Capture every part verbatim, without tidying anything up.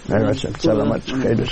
بچه سلامت خیلی.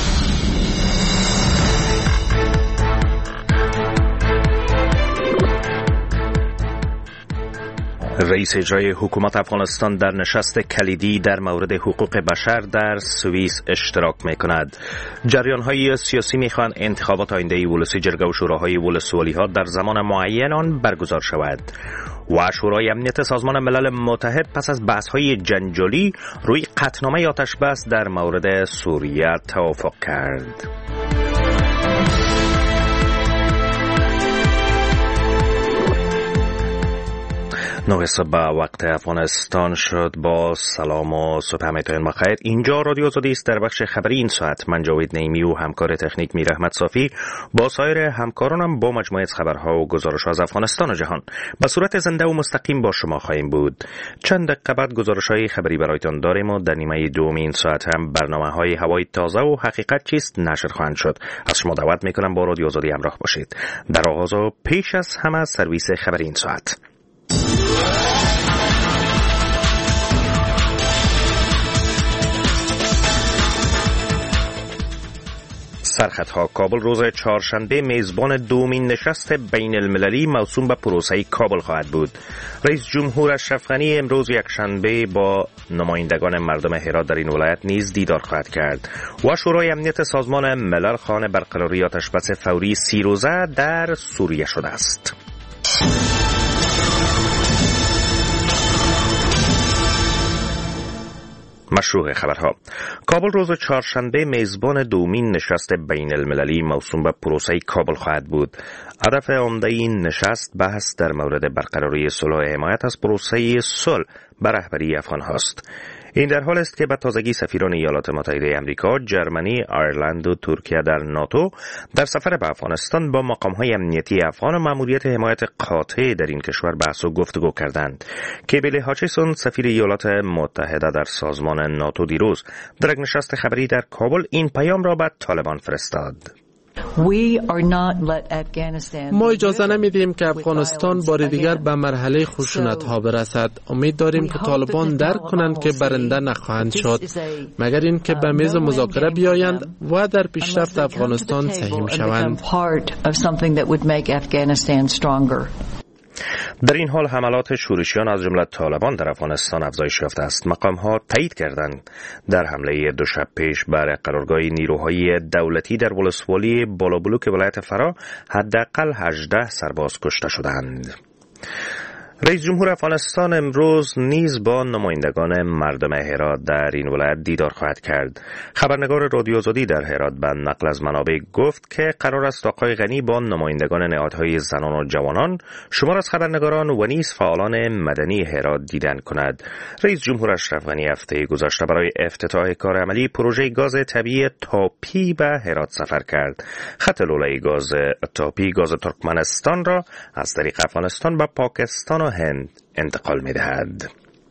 رئیس اجرایی حکومت افغانستان در نشست کلیدی در مورد حقوق بشر در سوئیس اشتراک می‌کند. جریان‌های سیاسی می‌خواهند انتخابات آینده ولسی جرگه و شوراهای ولسوالی‌ها در زمان معین آن برگزار شود. و شورای امنیت سازمان ملل متحد پس از بحث‌های جنجالی روی قطعنامه آتش بس در مورد سوریه توافق کرد. نه صبح وقت افغانستان شد. با سلام و صبح همتون بخیر. اینجا رادیو آزادی است. در بخش خبری این ساعت من جاوید نعیمی و همکار تکنیک میر احمد صافی با سایر همکارانم با مجموعه از خبرها و گزارش‌ها از افغانستان و جهان به صورت زنده و مستقیم با شما خواهیم بود. چند دقیقه بعد گزارش‌های خبری برایتان داریم و در نیمه دوم این ساعت هم برنامه‌های هوای تازه و حقیقت چیست نشر خواهند شد. از شما دعوت می‌کنم با رادیو آزادی همراه باشید. در آغاز و پیش از همه سرویس خبری این ساعت. سرخطها: کابل روز چهارشنبه میزبان دومین نشست بین المللی موسوم به پروسه کابل خواهد بود. رئیس جمهور اشرف غنی امروز یکشنبه با نمایندگان مردم هرات در این ولایت نیز دیدار خواهد کرد. و شورای امنیت سازمان ملل خواهان برقراری آتشبس فوری سی روزه در سوریه شده است. مشروع خبرها: کابل روز چهارشنبه میزبان دومین نشست بین المللی موسوم به پروسه کابل خواهد بود. هدف عمده این نشست بحث در مورد برقراری صلح و حمایت از پروسه صلح به رهبری افغان هاست. این در حال است که به تازگی سفیران ایالات متحده آمریکا، جرمنی، آیرلند و ترکیه در ناتو در سفر به افغانستان با مقام‌های امنیتی افغان و مأموریت حمایت قاطع در این کشور بحث و گفتگو کردند. کیبل هاچیسون سفیر ایالات متحده در سازمان ناتو دیروز در یک نشست خبری در کابل این پیام را به طالبان فرستاد. ما اجازه نمیدیم که افغانستان بار دیگر به مرحله خشونت ها برسد. امید داریم که طالبان درک کنند که برنده نخواهند شد مگر این که به میز مذاکره بیایند و در پیشرفت افغانستان سهیم شوند. در این حال حملات شورشیان از جمله طالبان در افغانستان افزایش یافته است. مقام‌ها تایید کردند در حمله دو شب پیش بر قرارگاه نیروهای دولتی در ولسوالی بالابلوک ولایت فرا حداقل هجده سرباز کشته شدند. رئیس جمهور افغانستان امروز نیز با نمایندگان مردم هرات در این ولایت دیدار خواهد کرد. خبرنگار رادیو آزادی در هرات به نقل از منابع گفت که قرار است آقای غنی با نمایندگان نهادهای زنان و جوانان، شمار از خبرنگاران و نیز فعالان مدنی هرات دیدن کند. رئیس جمهور اشرف غنی هفته گذشته برای افتتاح کار عملی پروژه گاز طبیعی تاپی به هرات سفر کرد. خط لوله گاز تاپی گاز ترکمنستان را از طریق افغانستان به پاکستان و هند انتقال می‌دهد.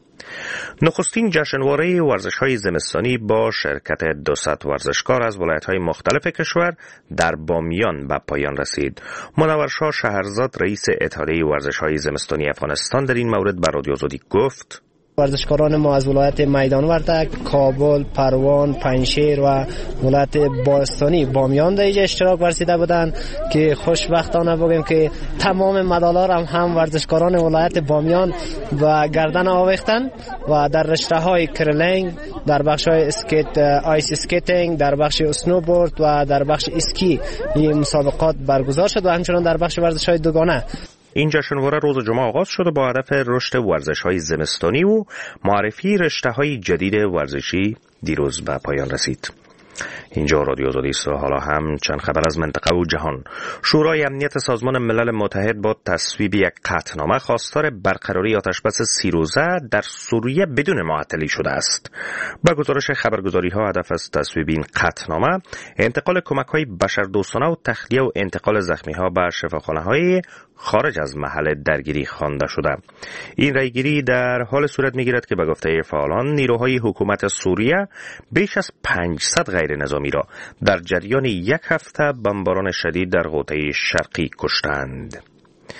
نخستین جشنواره ورزش‌های زمستانی با شرکت دویست ورزشکار از ولایت‌های مختلف کشور در بامیان به پایان رسید. منور شاه شهرزاد رئیس اتحادیه ورزش‌های زمستانی افغانستان در این مورد به رادیو آزادی گفت: ورزشکاران ما از ولایت میدان وردک، کابل، پروان، پنجشیر و ولایت باستانی بامیان در اینجا اشتراک ورزیده بودند که خوشبختانه بگیم که تمام مدال‌ها را هم ورزشکاران ولایت بامیان و گردن آویختن و در رشته‌های کرلینگ، در بخش‌های اسکیت، آیس اسکیتینگ، در بخش اسنوبورد و در بخش اسکی این مسابقات برگزار شد و همچنین در بخش ورزش‌های دوگانه. این جشنواره روز جمعه آغاز شد و با هدف رشد ورزش‌های زمستانی و معرفی رشته‌های جدید ورزشی دیروز به پایان رسید. اینجا رادیو آزادی است و حالا هم چند خبر از منطقه و جهان. شورای امنیت سازمان ملل متحد با تصویب یک قطعنامه خواستار برقراری آتشبس سی روزه در سوریه بدون معطلی شده است. با گزارش خبرگزاری‌ها هدف از تصویب این قطعنامه انتقال کمک‌های بشردوستانه و تخلیه و انتقال زخمی‌ها به شفاخانه‌های خارج از محل درگیری خوانده شده. این رایگیری در حال صورت می‌گیرد که به گفته فعالان نیروهای حکومت سوریه بیش از پانصد غیر نظامی را در جریان یک هفته بمباران شدید در غوطه شرقی کشتند.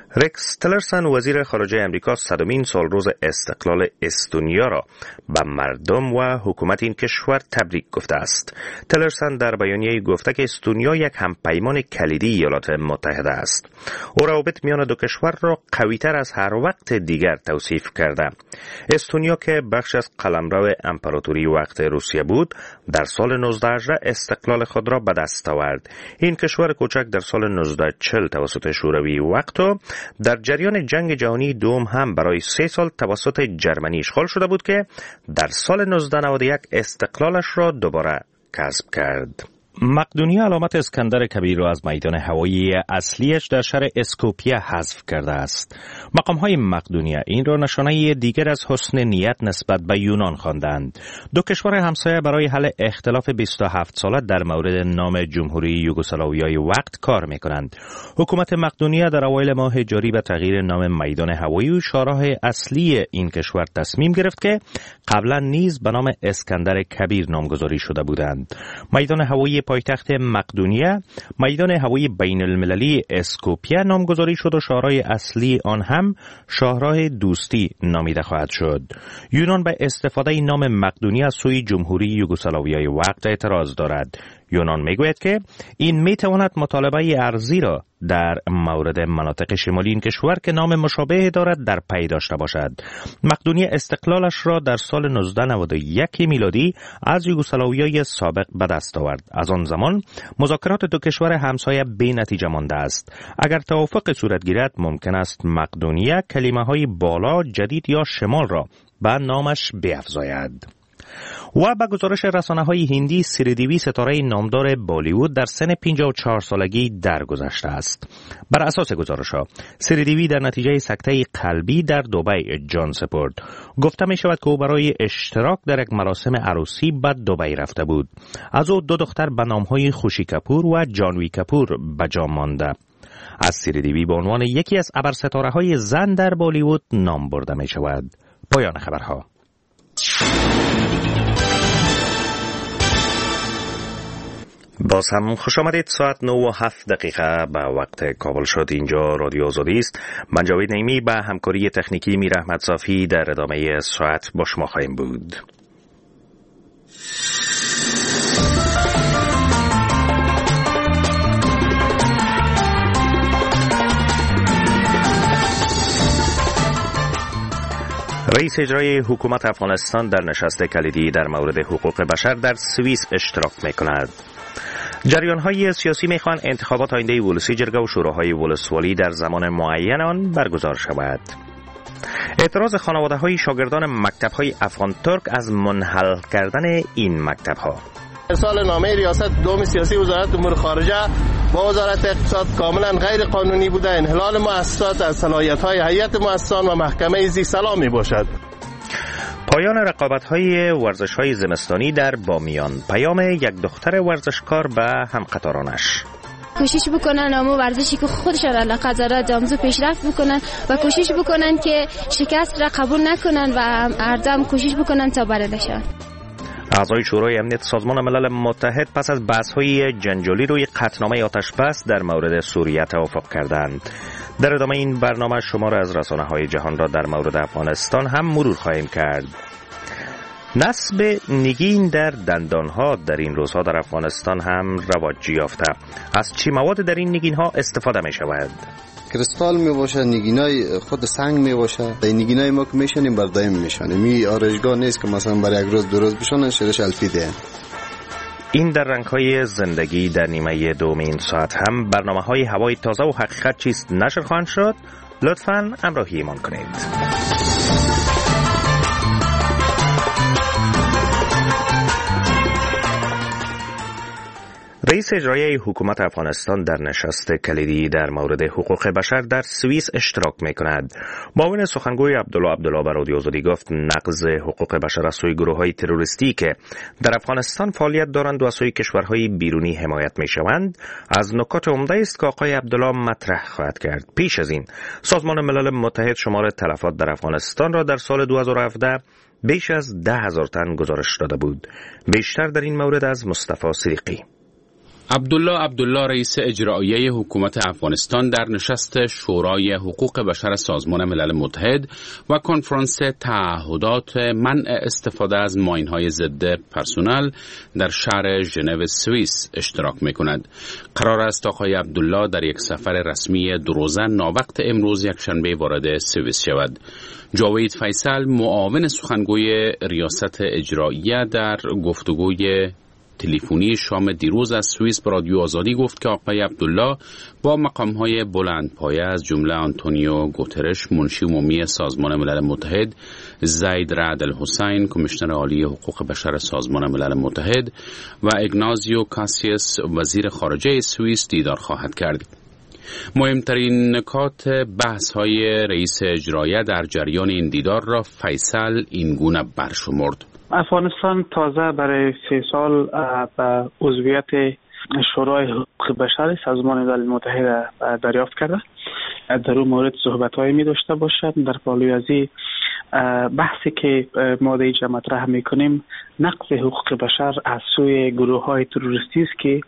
رکس تلرسن وزیر خارجه امریکا صدمین سالروز استقلال استونیا را به مردم و حکومت این کشور تبریک گفته است. تلرسن در بیانیه گفته که استونیا یک همپیمان کلیدی ایالات متحده است. او روابط میان دو کشور را قوی‌تر از هر وقت دیگر توصیف کرده. استونیا که بخش از قلمرو امپراتوری وقت روسیه بود، در سال نوزده هجده استقلال خود را به دست آورد. این کشور کوچک در سال نوزده چهل توسط شوروی وقت و در جریان جنگ جهانی دوم هم برای سه سال توسط جرمنی اشغال شده بود که در سال نوزده نود و یک استقلالش را دوباره کسب کرد. مقدونیه علامت اسکندر کبیر را از میدان هوایی اصلیش در شهر اسکوپیه حذف کرده است. مقام‌های مقدونیه این را نشانه دیگر از حسن نیت نسبت به یونان خواندند. دو کشور همسایه برای حل اختلاف بیست و هفت ساله در مورد نام جمهوری یوگسلاویای وقت کار می‌کنند. حکومت مقدونیه در اوایل ماه جاری به تغییر نام میدان هوایی و شاهراه اصلی این کشور تصمیم گرفت که قبلا نیز به نام اسکندر کبیر نامگذاری شده بودند. میدان هوایی پایتخت مقدونیه میدان هوایی بین المللی اسکوپیه نامگذاری شد و شاهراه اصلی آن هم شاهراه دوستی نامیده خواهد شد. یونان به استفاده نام مقدونیه از سوی جمهوری یوگسلاویای وقت اعتراض دارد. یونان میگوید که این میتواند مطالبه ارضی را در مورد مناطق شمالی این کشور که نام مشابه دارد در پی داشته باشد. مقدونیه استقلالش را در سال نوزده نود و یک میلادی از یوگسلاویای سابق به دست آورد. از آن زمان مذاکرات دو کشور همسایه بی نتیجه مانده است. اگر توافق صورت گیرد ممکن است مقدونیه کلمه‌های بالا، جدید یا شمال را به نامش بیفزاید. و به گزارش رسانه‌های هندی، سریدیوی ستاره نامدار بالیوود در سن پنجاه و چهار سالگی درگذشته است. بر اساس گزارش‌ها سریدیوی در نتیجه سکته قلبی در دبی جان سپرد. گفته می شود که او برای اشتراک در یک مراسم عروسی به دبی رفته بود. از او دو دختر به نام‌های خوشی کپور و جانوی کپور به جا مانده. از سریدیوی به عنوان یکی از ابرستاره‌های زن در بالیوود نام برده می شود. پایان خبرها. باز هم خوش آمدید. ساعت نه و هفت دقیقه به وقت کابل شد. اینجا رادیو آزادی است. من جاوید نعیمی به همکاری تکنیکی میر احمد صافی در ادامه ساعت با شما خواهیم بود. رئیس اجرایی حکومت افغانستان در نشست کلیدی در مورد حقوق بشر در سوئیس اشتراک می‌کند. جریان‌های سیاسی می‌خواهند انتخابات آینده ولسی جرگه و شوراهای ولسوالی در زمان معین آن برگزار شود. اعتراض خانواده‌های شاگردان مکتب‌های افغان ترک از منحل کردن این مکتب‌ها. ارسال نامه ریاست دوم سیاسی وزارت امور خارجه با وزارت اقتصاد کاملا غیر قانونی بوده، انحلال مؤسسات از صلاحیت‌های هیئت مؤسسان و محکمه زی سلام میباشد. پایان رقابت‌های ورزش‌های زمستانی در بامیان. پیام یک دختر ورزشکار به همقطارانش. کوشش بکنن اما ورزشی که خودشان علاقه داره دامزو پیشرفت بکنن و کوشش بکنن که شکست را قبول نکنن و هر دم کوشش بکنن تا برنده شن. اعضای شورای امنیت سازمان ملل متحد پس از بحث‌های جنجالی روی قطعنامه آتش‌بس در مورد سوریه توافق کردند. در ادامه این برنامه شمار از رسانه‌های جهان را در مورد افغانستان هم مرور خواهیم کرد. نصب نگین در دندانها در این روزها در افغانستان هم رواج یافته. از چه مواد در این نگین‌ها استفاده می‌شود؟ کریستال می باشه، نگینای خود سنگ می باشه. این نگینای ما که میشونیم بر دایم میشونیم. می آرایشگاه نیست که مثلا برای یک روز دو روز بشونن شرش الفیده. این در رنگ‌های زندگی در نیمه دوم این ساعت هم برنامه‌های هوای تازه و حقیقت چیست نشر خواهند شد. لطفاً همراهی ایمان کنید. رئیس اجرایی حکومت افغانستان در نشست کلیدی در مورد حقوق بشر در سوئیس اشتراک می‌کند. معاون سخنگوی عبدالله عبدالله به رادیو آزادی گفت نقض حقوق بشر از سوی گروه‌های تروریستی که در افغانستان فعالیت دارند و از سوی کشورهای بیرونی حمایت می‌شوند از نکات عمده است که آقای عبدالله مطرح خواهد کرد. پیش از این سازمان ملل متحد شمار تلفات در افغانستان را در سال دو هزار و هفده بیش از ده هزار تن گزارش داده بود. بیشتر در این مورد از مصطفی صدیقی. عبدالله عبدالله رئیس اجرایی حکومت افغانستان در نشست شورای حقوق بشر سازمان ملل متحد و کنفرانس تعهدات منع استفاده از ماین‌های ضد پرسونل در شهر ژنو سوئیس اشتراک می‌کند. قرار است آقای عبدالله در یک سفر رسمی دو روزه ناوقت امروز یکشنبه وارد سوئیس شود. جاوید فیصل معاون سخنگوی ریاست اجراییه در گفتگوی تلفنی شام دیروز از سوئیس به رادیو آزادی گفت که آقای عبدالله با مقام‌های بلندپایه از جمله آنتونیو گوترش منشی عمومی سازمان ملل متحد، زید رعد الحسین کمیشنر عالی حقوق بشر سازمان ملل متحد و ایگنازیو کاسیاس وزیر خارجه سوئیس دیدار خواهد کرد. مهمترین نکات بحث‌های رئیس اجرایی در جریان این دیدار را فیصل اینگونه برشمرد: افغانستان تازه برای سه سال به عضویت شورای حقوق بشر سازمان ملل متحد دریافت کرده. در اون مورد صحبت‌هایی می داشته باشد. در پالوی از این بحثی که ما اینجا مطرح می‌کنیم نقض حقوق بشر از سوی گروه‌های تروریستی است که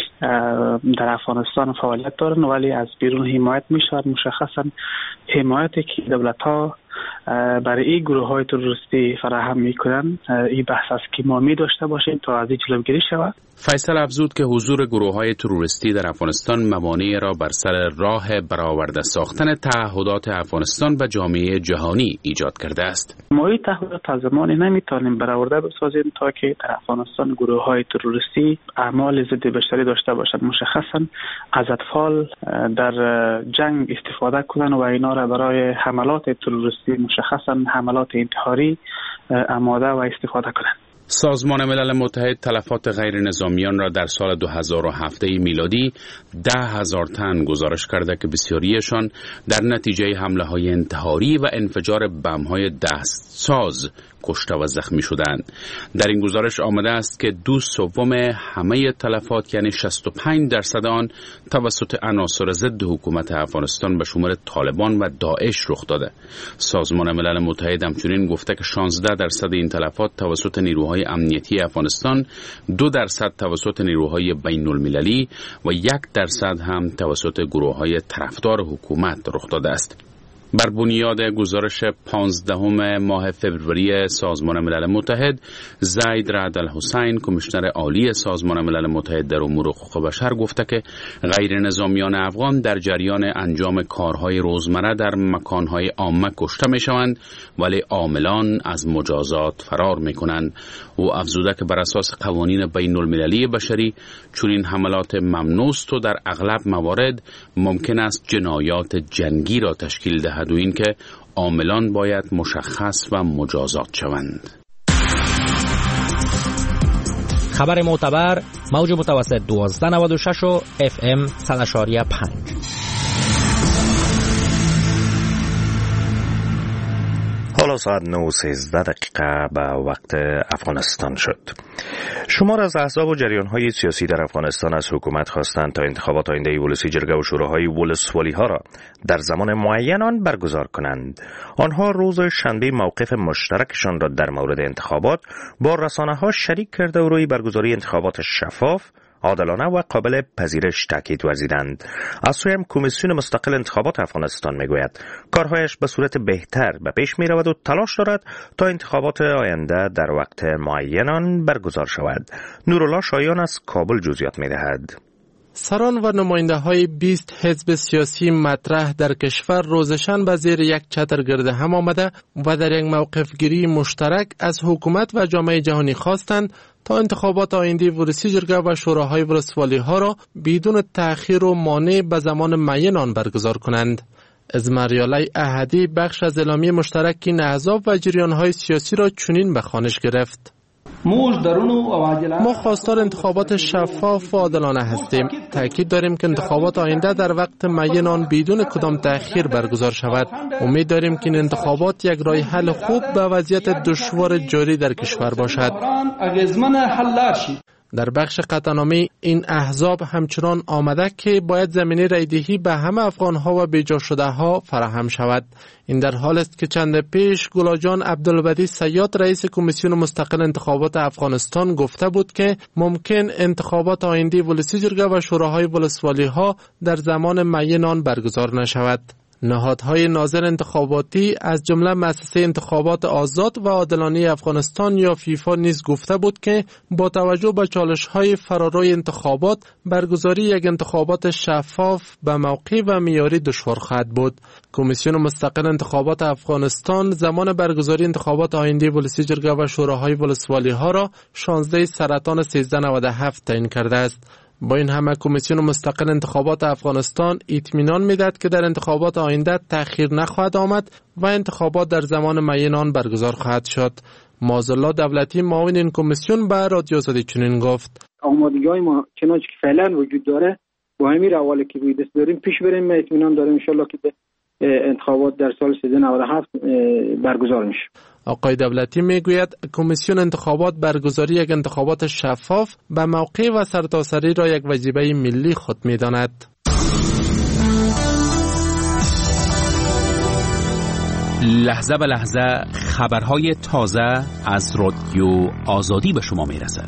در افغانستان فعالیت دارند ولی از بیرون حمایت می‌شود. مشخصاً حمایتی که دولت‌ها برای این گروه های تروریستی فراهم میکنن این بحث است که ما می داشته باشیم تا از این جلوگیری شود. فیصل افزود که حضور گروه های تروریستی در افغانستان موانعی را بر سر راه برآورده ساختن تعهدات افغانستان و جامعه جهانی ایجاد کرده است. ما این تعهدات تا زمانی نمیتونیم برآورده بسازیم تا که در افغانستان گروه های تروریستی اعمال ضد بشری داشته باشند، مشخصا از اطفال در جنگ استفاده کنند و اینا را برای حملات تروریستی مشخصا حملات انتحاری آماده و استفاده کنند. سازمان ملل متحد تلفات غیر نظامیان را در سال دو هزار و هفت میلادی ده هزار تن گزارش کرده که بسیاریشان در نتیجه حمله های انتحاری و انفجار بم های دستساز کشته و زخمی شدند. در این گزارش آمده است که دو سوم همه تلفات یعنی شصت و پنج درصد آن توسط عناصر ضد حکومت افغانستان به شمول طالبان و داعش رخ داده. سازمان ملل متحد همچنین گفته که شانزده درصد این تلفات توسط نیروهای امنیتی افغانستان، دو درصد توسط نیروهای بین المللی و یک درصد هم توسط گروه‌های طرفدار حکومت رخ داده است. بر بنیاد گزارش پانزدهم ماه فوریه سازمان ملل متحد، زید رعد الحسین کمیشنر عالی سازمان ملل متحد در امور حقوق بشر گفته که غیر نظامیان افغان در جریان انجام کارهای روزمره در مکانهای عامه کشته می شوند ولی عاملان از مجازات فرار می کنند. او افزوده که بر اساس قوانین بین المللی بشری چنین حملات ممنوع است و در اغلب موارد ممکن است جنایات جنگی را تشکیل دهد و این که عاملان باید مشخص و مجازات شوند. خبر معتبر موج متوسط دوازده نود و شش و اف ام صد و پنج. حالا ساعت نه و سیزده دقیقه به وقت افغانستان شد. شمار از احزاب و جریان‌های سیاسی در افغانستان از حکومت خواستند تا انتخابات آینده ولسی جرگه و شوراهای ولسوالی‌ها را در زمان معین آن برگزار کنند. آنها روز شنبه موقف مشترکشان را در مورد انتخابات با رسانه‌ها شریک کرده و روی برگزاری انتخابات شفاف، عادلانه و قابل پذیرش تاکید ورزیدند. از سوی هم کمیسیون مستقل انتخابات افغانستان میگوید کارهایش به صورت بهتر به پیش می رود و تلاش دارد تا انتخابات آینده در وقت معین آن برگزار شود. نورالله شایان از کابل جزئیات می دهد. سران و نماینده های بیست حزب سیاسی مطرح در کشور روزشان به زیر یک چتر گرد هم آمده و در یک موقف گیری مشترک از حکومت و جامعه جهانی خواستند تا انتخابات آینده ولسی جرگه و شوراهای ولسوالی ها را بدون تأخیر و مانع به زمان معین آن برگزار کنند. ازمریالی احدی بخش از اعلامیه مشترک این احزاب و جریان‌های سیاسی را چنین به خوانش گرفت: ما خواستار انتخابات شفاف و عادلانه هستیم. تأکید داریم که انتخابات آینده در وقت معین آن بدون کدام تأخیر برگزار شود. امید داریم که این انتخابات یک راه حل خوب به وضعیت دشوار جاری در کشور باشد. در بخش قطعنامه این احزاب همچنان آمده که باید زمینه رایدهی به همه افغانها و بیجا شده ها فراهم شود. این در حال است که چند پیش گلاجان عبدالبدی صیاد رئیس کمیسیون مستقل انتخابات افغانستان گفته بود که ممکن انتخابات آینده ولسی جرگه و شوراهای ولسوالی ها در زمان معین آن برگزار نشود. نهادهای ناظر انتخاباتی از جمله مؤسسه انتخابات آزاد و عادلانه افغانستان یا فیفا نیز گفته بود که با توجه به چالش‌های فراروی انتخابات برگزاری یک انتخابات شفاف به موقع و معیاری دشوار خواهد بود. کمیسیون مستقل انتخابات افغانستان زمان برگزاری انتخابات آینده ولسی جرگه و شوراهای ولسوالی ها را شانزده سرطان سیزده نود و هفت تعیین کرده است. با این همه کمیسیون مستقل انتخابات افغانستان اطمینان می‌دهد که در انتخابات آینده تأخیر نخواهد آمد و انتخابات در زمان معین آن برگزار خواهد شد. معزالله دولتی معاون این کمیسیون به رادیو آزادی چنین گفت: آمادگی‌های ما چنانچه که فعلا وجود داره با همین روال که روی دست داریم پیش بریم، اطمینان داریم ان شاءالله که انتخابات در سال سیزده نود و هفت برگزار میشه. آقای دولتی میگوید کمیسیون انتخابات برگزاری یک انتخابات شفاف به موقع و سرتاسری را یک وظیفه ملی خود میداند. لحظه به لحظه خبرهای تازه از رادیو آزادی به شما میرسد.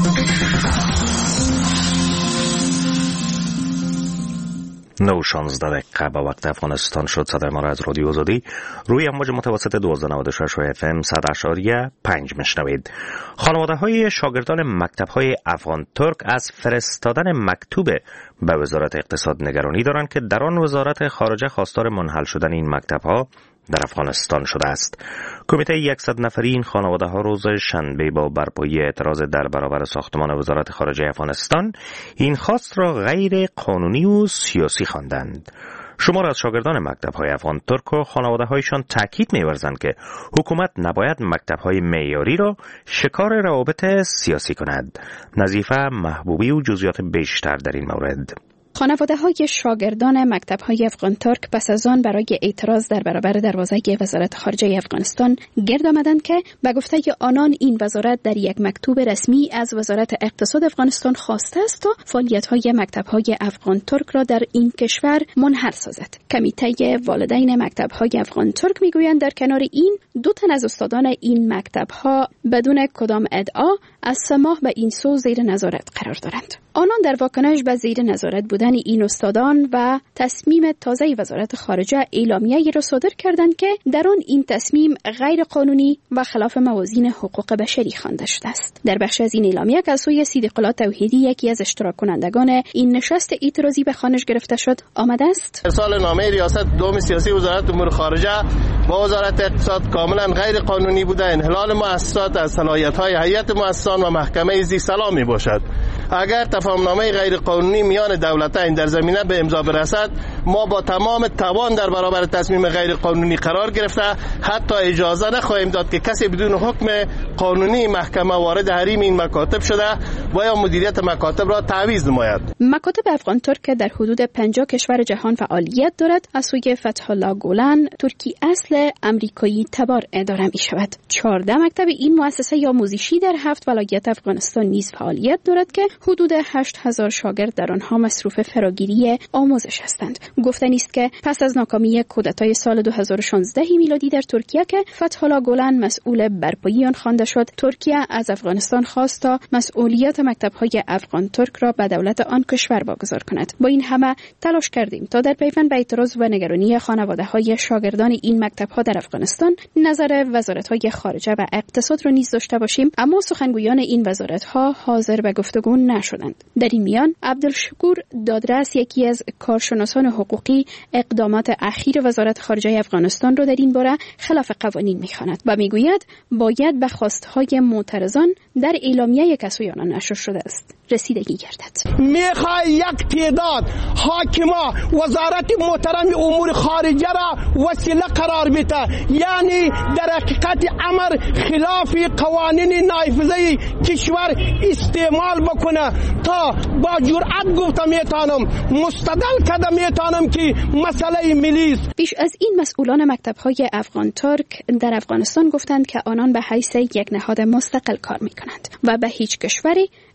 نو شانزده دقیقه به وقت افغانستان شد. صدای ما را از رادیو آزادی روی امواج متوسط دوازده نود و شش و اف ام صد اشاریه پنج میشنوید. خانواده های شاگردان مکتب های افغان ترک از فرستادن مکتوب به وزارت اقتصاد نگرانی دارند که در آن وزارت خارجه خواستار منحل شدن این مکتب ها در افغانستان شده است. کمیته صد نفری این خانواده ها روز شنبه با برپایی اعتراض در برابر ساختمان وزارت خارجه افغانستان این خواست را غیر قانونی و سیاسی خواندند. شمار از شاگردان مکتب های افغان ترک و خانواده هایشان تاکید می‌ورزند که حکومت نباید مکتب های معیاری را شکار روابط سیاسی کند. نظیفه محبوبی و جزئیات بیشتر در این مورد. خانواده های شاگردان مکتب های افغان ترک پس از آن برای اعتراض در برابر دروازه وزارت خارجه افغانستان گرد آمدند که به گفته آنان این وزارت در یک مکتوب رسمی از وزارت اقتصاد افغانستان خواسته است تا فعالیت های مکتب های افغان ترک را در این کشور منحل سازد. کمیته والدین مکتب های افغان ترک میگویند در کنار این دو تن از استادان این مکتب ها بدون کدام ادعا از سه ماه به این سو زیر نظارت قرار دارند. آنان در واکنش به زیر نظارت بودن این استادان و تصمیم تازه وزارت خارجه اعلامیه‌ای را صادر کردند که در آن این تصمیم غیر قانونی و خلاف موازین حقوق بشری خوانده شده است. در بخش از این اعلامیه که از سوی صدیق الله توحیدی یکی از اشتراک کنندگان این نشست اعتراضی به خوانش گرفته شد آمده است: ارسال نامه ریاست دوم سیاسی وزارت امور خارجه با وزارت اقتصاد کاملا غیر قانونی بوده، انحلال مؤسسات از صلاحیت‌های هیئت مؤسسان و محکمه ذی سلام میباشد. اگر تفاهمنامه غیر قانونی میان دولتین در زمینه به امضا برسد، ما با تمام توان در برابر تصمیم غیر قانونی قرار گرفته حتی اجازه نخواهیم داد که کسی بدون حکم قانونی محکمه وارد حریم این مکاتب شده و یا مدیریت مکاتب را تعویض نماید. مکاتب افغان ترک در حدود پنجاه کشور جهان فعالیت دارد. از سوی فتح الله گولن ترکی اصل امریکایی تبار اداره می شود. چهارده مکتب این مؤسسه آموزشی در هفت ولایت افغانستان نیز فعالیت دارد که حدود هشت هزار شاگرد در آنها مصروف فراگیری آموزش هستند. گفتنی است که پس از ناکامی کودتای سال دو هزار و شانزده میلادی در ترکیه که فتح الله گولن مسئول برپایی آن خوانده شد، ترکیه از افغانستان خواست تا مسئولیت مکتب‌های افغان ترک را به دولت آن کشور واگذار کند. با این همه تلاش کردیم تا در پیوند به اعتراض و نگرانی خانواده‌های شاگردان این مکتب‌ها در افغانستان نظر وزارت‌های خارجه و اقتصاد را نیز داشته باشیم، اما سخنگویان این وزارت‌ها حاضر به گفتگو نشدند. در این میان عبدالشکور دادرس، یکی از کارشناسان حقوقی، اقدامات اخیر وزارت خارجه افغانستان را در این باره خلاف قوانین می‌خواند و میگوید باید به خواست‌های معترضان در اعلامیه که سوی آنان نشر شده است رسیدگی گردد. میخوای یک تعداد حاکما وزارت محترم امور خارجه را وسیله قرار بده، یعنی در حقیقت امر خلاف قوانین نافذه کشور استعمال بکنه تا با جرأت گفته میتونم مستدل کده میتونم که مسئله ملی است. بیش از این مسئولان مکتب‌های افغان ترک در افغانستان گفتند که آنان به حیث یک نهاد مستقل کار میکنند و به هیچ کشوری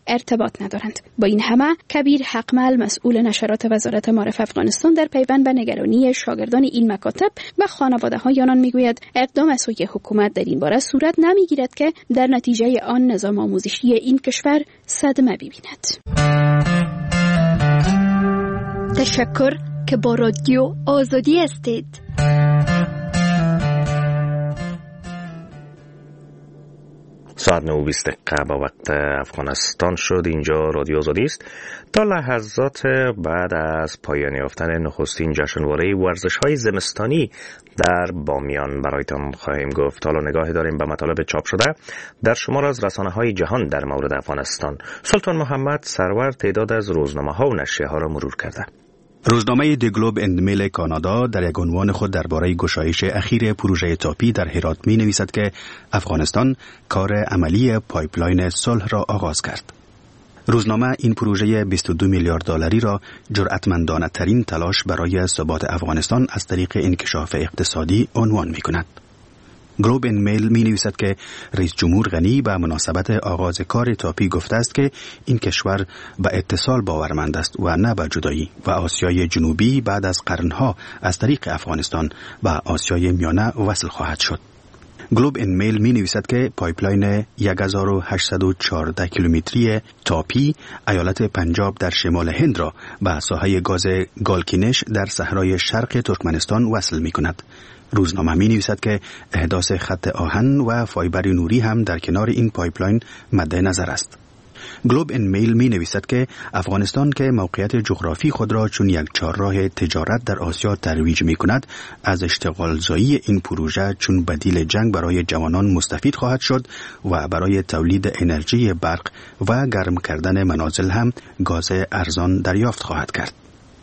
ارتباط ندارند. با این همه کبیر حقمل مسئول نشرات وزارت معارف افغانستان در پیوند به نگرانی شاگردان این مکاتب و خانواده‌های آنان میگوید اقدام از سوی حکومت در این باره صورت نمیگیرد که در نتیجه آن نظام آموزشی این کشور صدمه ببیند. تشکر که با رادیو آزادی هستید. ساعت نه و بیست دقیقه با وقت افغانستان شد. اینجا رادیو آزادی است. تا لحظات بعد از پایان یافتن نخستین جشنواره ورزش‌های زمستانی در بامیان برایتان خواهیم گفت. حالا نگاهی داریم به مطالب چاپ شده در شمار از رسانه‌های جهان در مورد افغانستان. سلطان محمد سرور تعداد از روزنامه‌ها و نشریه‌ها را مرور کرده. روزنامه دی گلوب اند میل کانادا در یک عنوان خود درباره گشایش اخیر پروژه تاپی در هرات می نویسد که افغانستان کار عملی پایپلاین صلح را آغاز کرد. روزنامه این پروژه بیست و دو میلیارد دلاری را جرأتمندانه ترین تلاش برای ثبات افغانستان از طریق انکشاف اقتصادی عنوان می کند. گلوب اند میل می نویسد که رئیس جمهور غنی به مناسبت آغاز کار تاپی گفته است که این کشور به اتصال باورمند است و نه به جدایی و آسیای جنوبی بعد از قرنها از طریق افغانستان و آسیای میانه وصل خواهد شد. گلوب اند میل می نویسد که پایپلاین هزار و هشتصد و چهارده کیلومتری تاپی ایالت پنجاب در شمال هند را به ساحه گاز گالکینش در صحرای شرق ترکمنستان وصل می کند. روزنامه می نویسد که احداث خط آهن و فایبر نوری هم در کنار این پایپلاین مد نظر است. گلوب اند میل می نویسد که افغانستان که موقعیت جغرافی خود را چون یک چهارراه تجارت در آسیا ترویج می کند، از اشتغال زایی این پروژه چون بدیل جنگ برای جوانان مستفید خواهد شد و برای تولید انرژی برق و گرم کردن منازل هم گاز ارزان دریافت خواهد کرد.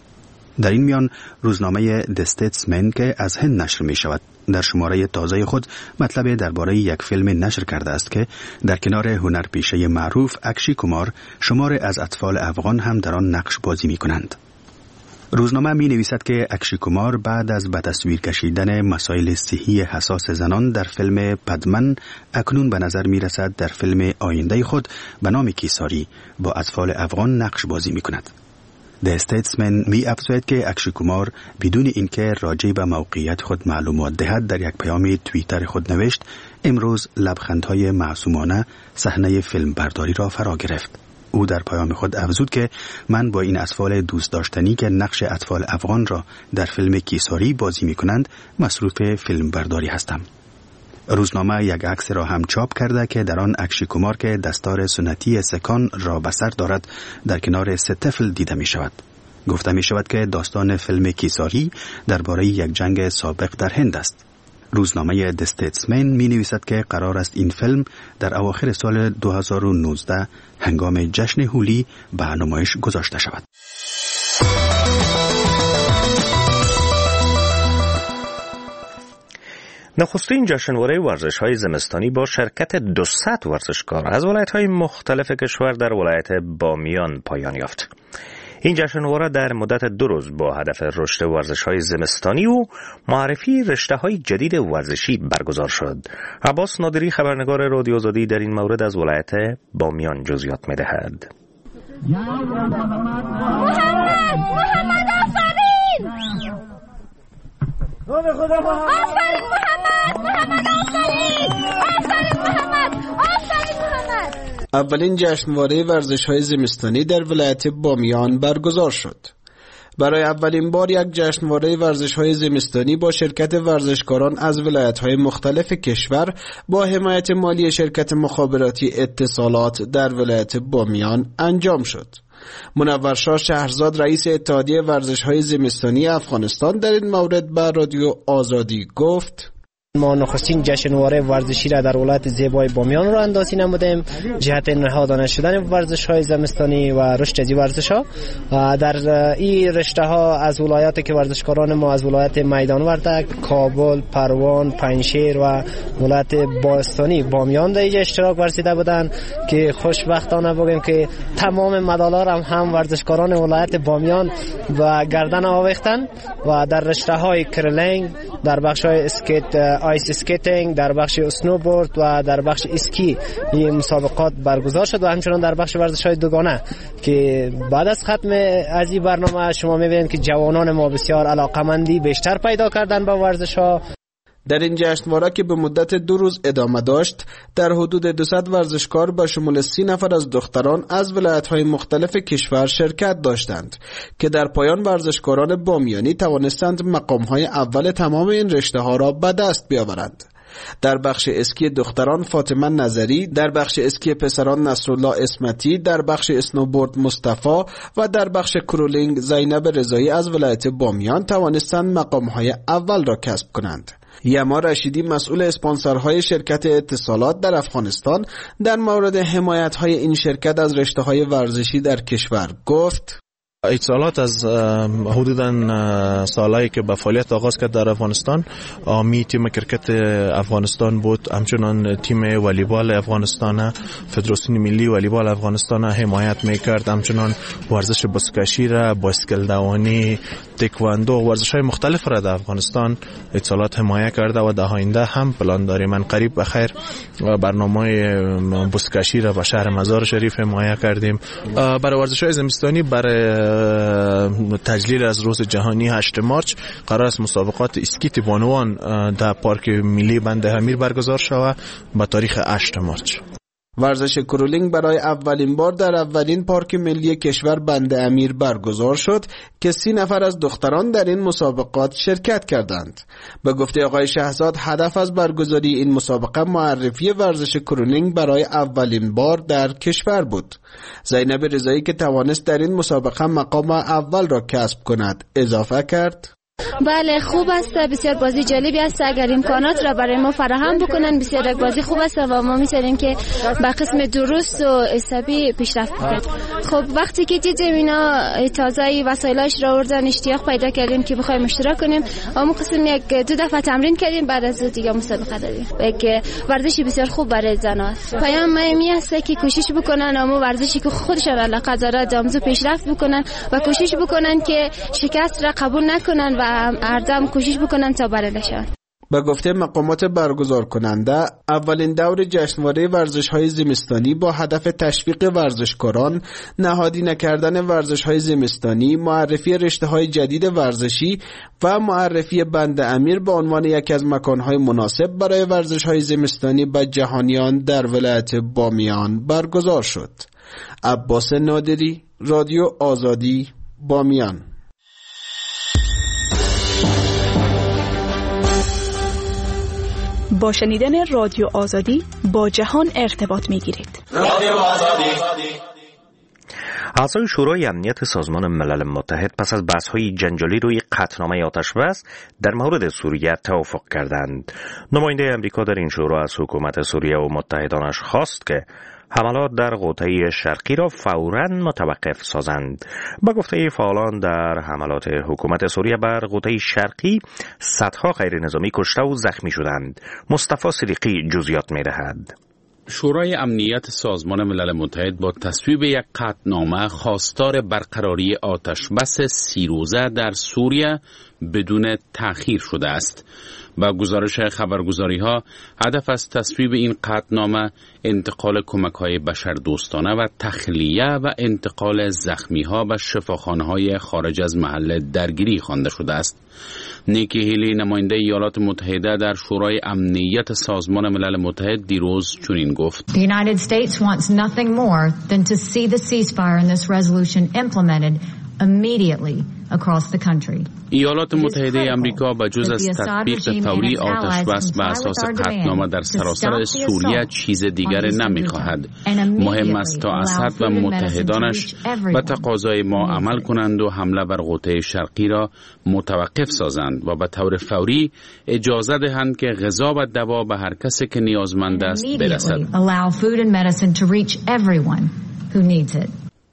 در این میان روزنامه د استیتسمن که از هند نشر می شود در شماره تازه خود مطلب درباره یک فیلم نشر کرده است که در کنار هنرپیشه معروف اکشی کمار شمار از اطفال افغان هم در آن نقش بازی می کنند. روزنامه می نویسد که اکشی کمار بعد از به تصویر کشیدن مسائل صحی حساس زنان در فیلم پدمن اکنون به نظر می رسد در فیلم آینده خود به نام کیساری با اطفال افغان نقش بازی می کند. د استیتسمن می افزاید که اکشی کمار بدون اینکه راجع به موقعیت خود معلومات دهد در یک پیام توییتر خود نوشت امروز لبخندهای معصومانه صحنه فیلم برداری را فرا گرفت. او در پیام خود افزود که من با این اطفال دوست داشتنی که نقش اطفال افغان را در فیلم کیساری بازی می کنند مصروف فیلم برداری هستم. روزنامه یک عکس را هم چاپ کرده که در آن اکشی کمار که دستار سنتی سکان را به سر دارد در کنار سه طفل دیده می شود. گفته می شود که داستان فیلم کیساری درباره یک جنگ سابق در هند است. روزنامه د استیتسمن می نویسد که قرار است این فیلم در اواخر سال دو هزار و نوزده هنگام جشن هولی به نمایش گذاشته شود. نخستین جشنواره ورزش‌های زمستانی با شرکت دویست ورزشکار از ولایت‌های مختلف کشور در ولایت بامیان پایان یافت. این جشنواره در مدت دو روز با هدف رشد ورزش‌های زمستانی و معرفی رشته‌های جدید ورزشی برگزار شد. عباس نادری خبرنگار رادیو آزادی در این مورد از ولایت بامیان جزئیات می‌دهد. محمد محمد آفرین آفرین محمد محمد آفرین آفرین محمد آفرین محمد. اولین جشنواره ورزش‌های زمستانی در ولایت بامیان برگزار شد. برای اولین بار یک جشنواره ورزش‌های زمستانی با شرکت ورزشکاران از ولایت‌های مختلف کشور با حمایت مالی شرکت مخابراتی اتصالات در ولایت بامیان انجام شد. منور شاه شهرزاد رئیس اتحادیه ورزش‌های زمستانی افغانستان در این مورد به رادیو آزادی گفت: ما نخستین جشنواره ورزشی را در ولایت زیبای بامیان را اندازی نمودیم جهت نهادانه شدن ورزش‌های زمستانی و رشد از ورزش‌ها. در این رشته‌ها از ولایاتی که ورزشکاران ما از ولایت میدان وردک، کابل، پروان، پنجشیر و ولایت باستانی بامیان در اینجا اشتراک ورزیده بودند که خوشبختانه بگیم که تمام مدال‌ها را هم ورزشکاران ولایت بامیان و گردن آویختند و در رشته‌های کرلینگ، در بخش های اسکیت، آیس اسکیتینگ، در بخش اسنوبورد و در بخش اسکی این مسابقات برگزار شد و همچنان در بخش ورزش های دوگانه که بعد از ختم از این برنامه شما می‌بینید که جوانان ما بسیار علاقمندی بیشتر پیدا کردن با ورزش ها. در این جشنواره که به مدت دو روز ادامه داشت، در حدود دویست ورزشکار به شمول سی نفر از دختران از ولایت‌های مختلف کشور شرکت داشتند که در پایان ورزشکاران بامیانی توانستند مقام‌های اول تمام این رشته‌ها را به دست بیاورند. در بخش اسکی دختران فاطمه نظری، در بخش اسکی پسران نصرالله اسمتی، در بخش اسنوبورد مصطفی و در بخش کرولینگ زینب رضایی از ولایت بامیان توانستند مقام‌های اول را کسب کنند. یما رشیدی مسئول اسپانسرهای شرکت اتصالات در افغانستان در مورد حمایت‌های این شرکت از رشته‌های ورزشی در کشور گفت: اتصالات از حدوداً سالایی که به فعالیت آغاز کرد در افغانستان، می تیم کرکت افغانستان بود، همچنان تیم والیبال افغانستان، فدراسیون ملی والیبال افغانستان حمایت میکرد، همچنان ورزش بسکشی را، بایسکل دوانی، تکواندو، ورزش های مختلف را در افغانستان اتصالات حمایت کرده و در آینده هم پلان داریم. من قریب بخیر برنامه بسکشی را به شهر مزار شریف حمایت کردیم. برای ورزش های زمستانی برای تجلیل از روز جهانی هشتم مارچ قرار است مسابقات اسکیت بانوان در پارک ملی بند امیر برگزار شود به تاریخ هشتم مارچ. ورزش کرولینگ برای اولین بار در اولین پارک ملی کشور بند امیر برگزار شد که سی نفر از دختران در این مسابقات شرکت کردند. به گفته آقای شهزاد، هدف از برگزاری این مسابقه معرفی ورزش کرولینگ برای اولین بار در کشور بود. زینب رضایی که توانست در این مسابقه مقام اول را کسب کند اضافه کرد: بله خوب است، بسیار بازی جالبی است. اگر امکانات را برای ما فراهم بکنن بسیار یک بازی خوب است و ما می‌تونیم که با قسم درست و حسابی پیشرفت کنیم. خب وقتی که دیدیم اینا تازه وسایلش را آوردن اشتیاق پیدا کردیم که بخوایم اشتراک کنیم. اما قسم یک دو دفعه تمرین کردیم، بعد از دیگه مسابقه دادیم. یک ورزشی بسیار خوب برای زن‌ها است. پیام می است که کوشش بکنن اما ورزشی که خودشان علاقه دارند آموزش پیشرفت بکنن و کوشش بکنن که شکست را قبول نکنن و اردم کوشش بکنن تا برنده شوند. به گفته مقامات برگزار کننده، اولین دور جشنواره ورزش‌های زمستانی با هدف تشویق ورزشکاران، نهادینه کردن ورزش‌های زمستانی، معرفی رشته‌های جدید ورزشی و معرفی بند امیر به عنوان یکی از مکان‌های مناسب برای ورزش‌های زمستانی به جهانیان در ولایت بامیان برگزار شد. عباس نادری، رادیو آزادی، بامیان. با شنیدن رادیو آزادی با جهان ارتباط می‌گیرید. رادیو آزادی. اعضای شورای امنیت سازمان ملل متحد پس از بحث‌های جنجالی روی قطعنامه آتش‌بس در مورد سوریه توافق کردند. نماینده امریکا در این شورا از حکومت سوریه و متحدانش خواست که حملات در قطعه شرقی را فوراً متوقف سازند. با گفته فعالان در حملات حکومت سوریه بر قطعه شرقی صدها غیر نظامی کشته و زخمی شدند. مصطفی صدیقی جزئیات می‌دهد. شورای امنیت سازمان ملل متحد با تصویب یک قطعنامه خواستار برقراری آتشبس سی روزه در سوریه بدون تأخیر شده است. با گزارش خبرگزاری‌ها، هدف از تصویب این قطعنامه انتقال کمک‌های بشردوستانه و تخلیه و انتقال زخمی‌ها به شفاخانه‌های خارج از محل درگیری خوانده شده است. نیکی هیلی نماینده ایالات متحده در شورای امنیت سازمان ملل متحد دیروز چنین گفت: The United States wants nothing more than to see the ceasefire in this resolution implemented immediately across the country. ایالات متحده آمریکا به جز از تطبیق فوری آتشبس به اساس قطعنامه در سراسر سوریه چیز دیگر نمی‌خواهد. مهم است تا اسد و متحدانش به تقاضای ما عمل کنند و حمله بر قطعه شرقی را متوقف سازند و به طور فوری اجازه دهند که غذا و دوا به هر کسی که نیازمند است برسد.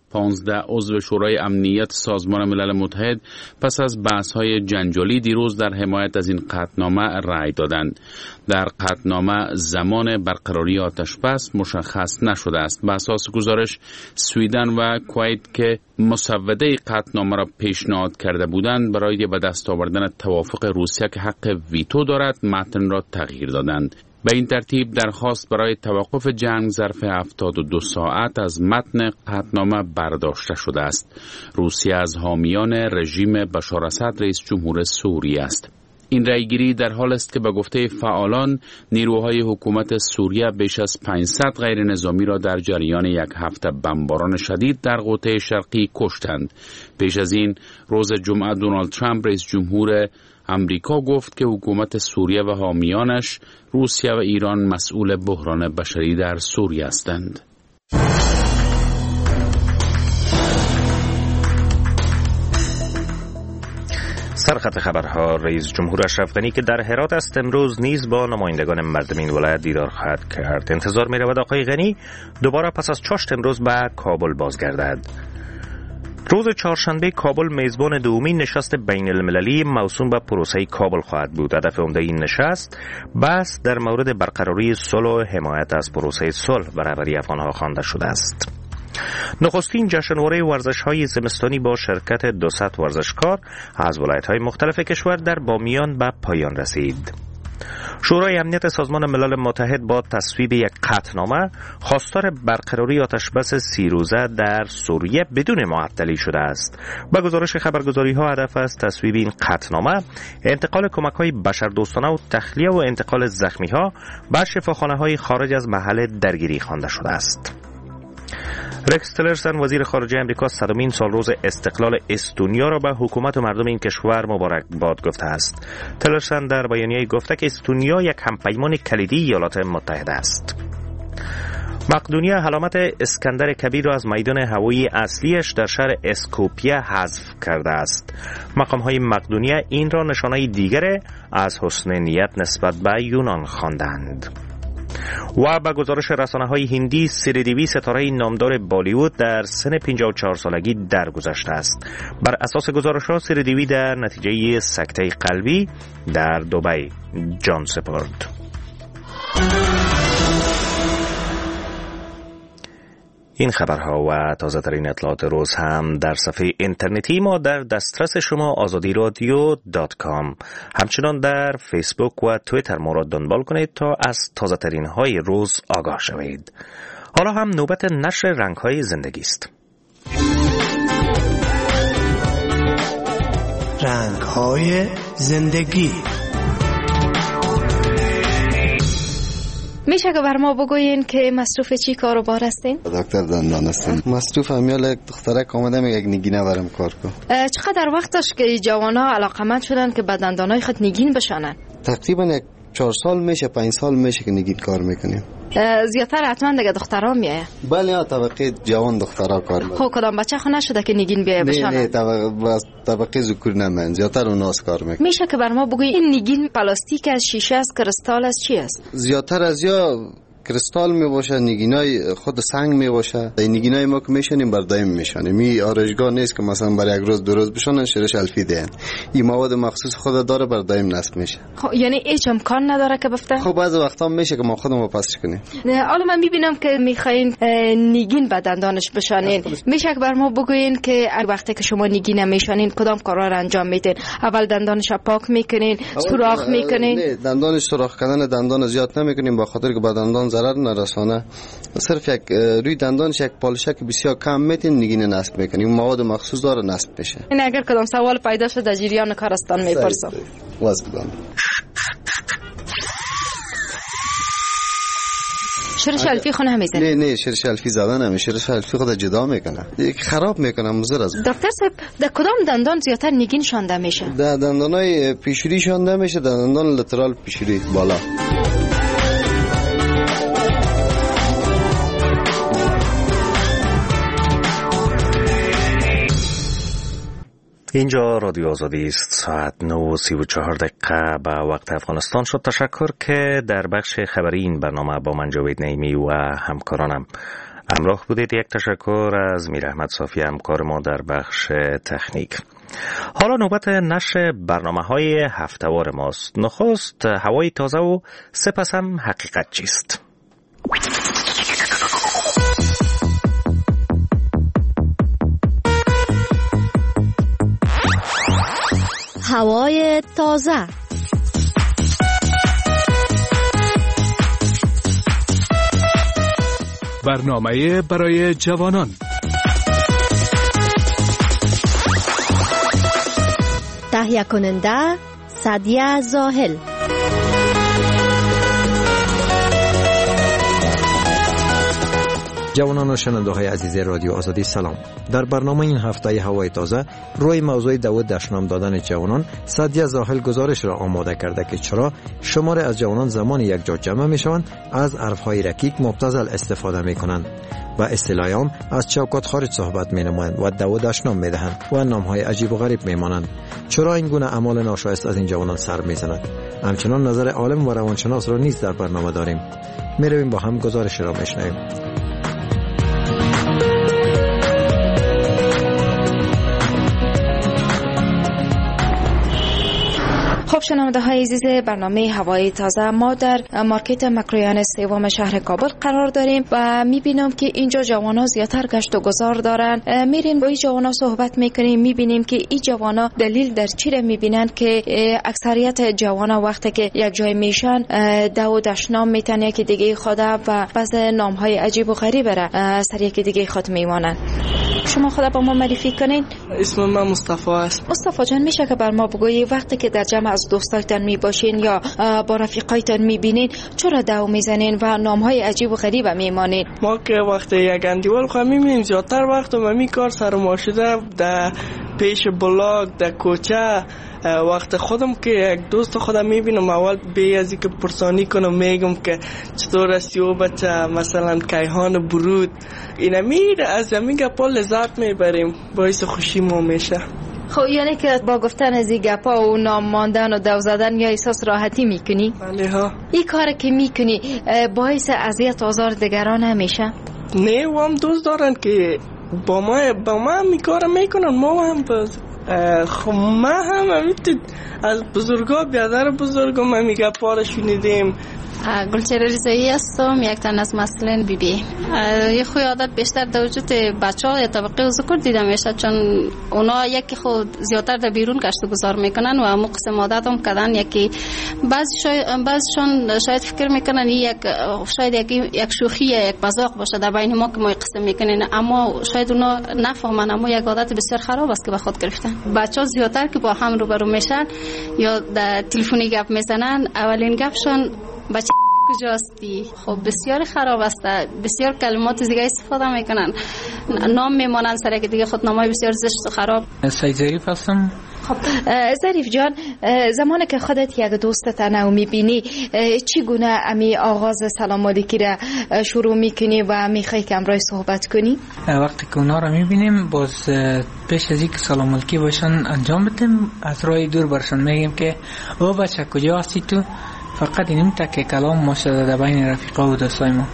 پانزده عضو شورای امنیت سازمان ملل متحد پس از بحث‌های جنجالی دیروز در حمایت از این قطعنامه رأی دادند. در قطعنامه زمان برقراری آتش‌بس مشخص نشده است. به اساس گزارش سویدن و کویت که مسوده قطعنامه را پیشنهاد کرده بودند برای به دست آوردن توافق روسیه که حق ویتو دارد متن را تغییر دادند. به این ترتیب درخواست برای توقف جنگ ظرف هفتاد و دو ساعت از متن قطعنامه برداشته شده است. روسیه از حامیان رژیم بشار اسد رئیس جمهور سوریه است. این رأیگیری در حال است که به گفته فعالان نیروهای حکومت سوریه بیش از پانصد غیر نظامی را در جریان یک هفته بمباران شدید در قطب شرقی کشتند. پیش از این روز جمعه دونالد ترامپ رئیس جمهور امریکا گفت که حکومت سوریه و حامیانش روسیه و ایران مسئول بحران بشری در سوریه هستند. سرخط خبرها: رئیس جمهور اشرف غنی که در هرات است امروز نیز با نمایندگان مردم این ولایت دیدار خواهد کرد. انتظار می رود آقای غنی دوباره پس از چاشت امروز به کابل بازگردد. روز چهارشنبه کابل میزبان دومین نشست بین المللی موسوم به پروسه کابل خواهد بود. هدف عمده این نشست بحث در مورد برقراری صلح و حمایت از پروسه صلح برابری افغانها خوانده شده است. نخستین جشنواره ورزش‌های زمستانی با شرکت دوصد ورزشکار از ولایت‌های مختلف کشور در بامیان به پایان رسید. شورای امنیت سازمان ملل متحد با تصویب یک قطعنامه خواستار برقراری آتشبس سی روزه در سوریه بدون معطلی شده است. با گزارش خبرگزاری‌ها هدف از تصویب این قطعنامه انتقال کمک‌های بشردوستانه و تخلیه و انتقال زخمی‌ها به شفاخانه‌های خارج از محل درگیری خوانده شده است. رکس تلرسن وزیر خارجه امریکا صدمین سال روز استقلال استونیا را به حکومت و مردم این کشور مبارکباد گفته است. تلرسن در بیانیه‌ای گفته که استونیا یک همپیمان کلیدی ایالات متحده است. مقدونیه علامت اسکندر کبیر را از میدان هوایی اصلیش در شهر اسکوپیه حذف کرده است. مقام‌های مقدونیه این را نشانه دیگر از حسن نیت نسبت به یونان خواندند. و با گزارش رسانه‌های هندی سریدیوی ستاره نامدار بالیوود در سن پنجاه و چهار سالگی درگذشته است. بر اساس گزارش‌ها سریدیوی در نتیجه سکته قلبی در دبی جان سپرد. این خبرها و تازه ترین اطلاعات روز هم در صفحه اینترنتی ما در دسترس شما آزادی رادیو دات کام. همچنان در فیسبوک و توییتر ما را دنبال کنید تا از تازه ترین های روز آگاه شوید. حالا هم نوبت نشر رنگ های زندگی است. رنگ های زندگی. میشه که بر ما بگوین که مصروف چی کار و بار هستین؟ دکتر دندان هستم. مصروف همیال یک دخترک آمده میگه یک نگینه برام کار کن. چقدر وقتش که جوان‌ها علاقمند شدن که به دندانای خود نگین بشنن؟ تقریبا یک چهار سال میشه پنج سال میشه که نگین کار میکنیم. زیادتر حتما دیگه دخترها میایه. بله طبقه جوان دخترها کار میکنن. خب کدام بچه خو نشده که نگین بیایه بشنن؟ نه نه طبقه طبقه ذکور نه زیادتر اوناس کار میکنن. میشه که بر ما بگوی این نگین پلاستیک از شیشه است کریستال است چی است؟ زیادتر از یا کریستال می باشه، نگینای خود سنگ می باشه. این نگینای ما که میشنیم بر دایم میشنیم. می آرایشگاه نیست که مثلا برای یک روز دو روز بشونن شرش الفی دهن. این مواد مخصوص خود داره بر دایم نصب میشه. خب یعنی هیچ امکان نداره که بفته؟ خب بعضی وقتا میشه که ما خودمون پسش کنیم. نه حالا من میبینم که میخواین نگین به دندانش بشانین. میشه که بر ما بگوین که وقتی که شما نگین میشانین کدام کارا رو انجام میدین؟ اول دندانش پاک میکنین، سوراخ میکنین؟ نه دندانش سوراخ کردن دندان زیاد نمیکنیم به خاطر که به دندان ضرر نرسانه. صرف یک روی دندانش یک پالشک بسیار کم میتین نگین نصب میکنیم. مواد مخصوص داره نصب میشه. این اگر کدام سوال پیدا شد در جریان کارستان میپرسم. واس بدم. شرش الفی خونه همیزن؟ نه نه شرش الفی زدن نمیشه. شرش الفی خود جدا میکنه. خراب میکنه مضر است. دکتر صاحب در کدام دندان زیادتر نگین شانده میشه؟ در دندانای پیشوری شانده میشه، در دندان لترال پیشوری بالا. اینجا رادیو آزادی است. ساعت نه و سی و چهار دقیقه به وقت افغانستان شد. تشکر که در بخش خبری این برنامه با من جاوید نعیمی و همکارانم همراه بودید. یک تشکر از میر احمد صافی همکار ما در بخش تکنیک. حالا نوبت نشر برنامه‌های هفته‌وار ماست. نخست هوای تازه و سپس هم حقیقت چیست. هوای تازه. برنامه برای جوانان. تهیه کننده سعدیه زاهل. جوانان و شنونده های عزیز رادیو آزادی سلام. در برنامه این هفته هوای تازه روی موضوع دعوت دشنام دادن جوانان، سعدیه زاهل گزارش را آماده کرده که چرا شمار از جوانان زمان یک جا جمع می شوند از حرفهای رکیک مبتذل استفاده می کنند و اصطلاحاً از چوکات خارج صحبت می نمایند و دعوت دشنام می دهند و نامهای عجیب و غریب می مانند. چرا این گونه اعمال ناشایست از این جوانان سر می زند؟ همچنان نظر عالم و روانشناس را نیز در برنامه داریم. می رویم با هم گزارش را بشنویم. خب شنونده های عزیز برنامه هوای تازه، ما در مارکت مکرویان سوم شهر کابل قرار داریم و میبینم که اینجا جوانا زیادتر گشت و گذار دارن. میریم با این جوانا صحبت میکنیم، میبینیم که این جوانا دلیل در چی را میبینن که اکثریت جوانا وقتی که یک جای میشن دو و دشنام میتن یکی دیگه خدا و بعض نام های عجیب و غریب را سر یکی دیگه خود میمانن. شما خدا با ما معرفی کنین؟ اسم من مصطفی است. مصطفی جان، میشه که بر ما بگویی وقتی که در جمع از دوستایتان میباشین یا با رفیقایتان میبینین چرا دو میزنین و نامهای عجیب و غریب میمانین؟ ما که وقتی یک اندیوال خواهیم میبینیم زیادتر وقت و می کار سر ما شده در پیش بلاک در کوچه. وقت خودم که یک دوست خودم میبینم اول بی از اینکه پرسانی کنم میگم که چطور است و بچه مثلا کیهان برود اینا میره از زمین گپا لذت میبریم، باعث خوشی ما میشه. خب یعنی که با گفتن از این گپا و نام ماندن و دو زدن یا احساس راحتی میکنی؟ بله ها. این کار که میکنی باعث اذیت و آزار دیگران نمیشه؟ نه، و هم دوست دارن که با ما با ما هم کار میکنن، ما هم باز خب ما هم امیتید از بزرگا بیادر بزرگا ما میگه پاره شنیدیم. گلچهره رضایی هستم، یک تن از مسئله بی بی. یه خوی عادت بیشتر در وجود بچه ها یا طبقه و ذکر دیده میشه، چون اونا یکی خود زیادتر در بیرون گشت و گذار میکنن و همون قسم عادت هم کردن. یکی بعضی شاید بعضیشون شاید فکر میکنن یک شاید یک یک شوخی یک مذاق باشه در بین ما که ما قسم میکنین، اما شاید اونا نفهمن اما یک عادت بسیار خراب است که به خود گرفتن. بچه ها زیادتر که با هم روبرو میشن یا در تلفنی گپ میزنن، اولین گپشون بچه کجاستی؟ خب بسیار خراب است، بسیار کلمات دیگه استفاده میکنن، نام میمانن سر که دیگه خود نامای بسیار زشت و خراب. سید ظریف هستم. خب ظریف جان، زمانی که خودت یک دوستت نو میبینی چی گونه امی آغاز سلام علیکی را شروع میکنی و میخوای که امروز صحبت کنی؟ وقتی که اونا را میبینیم باز پیش از اینکه سلام علیکی باشن انجام بدیم از راه دور برشان میگیم که او بچه کجا هستی تو؟ فقط اینم تا که کلام ما شده در بین رفیقا و دوستای ما.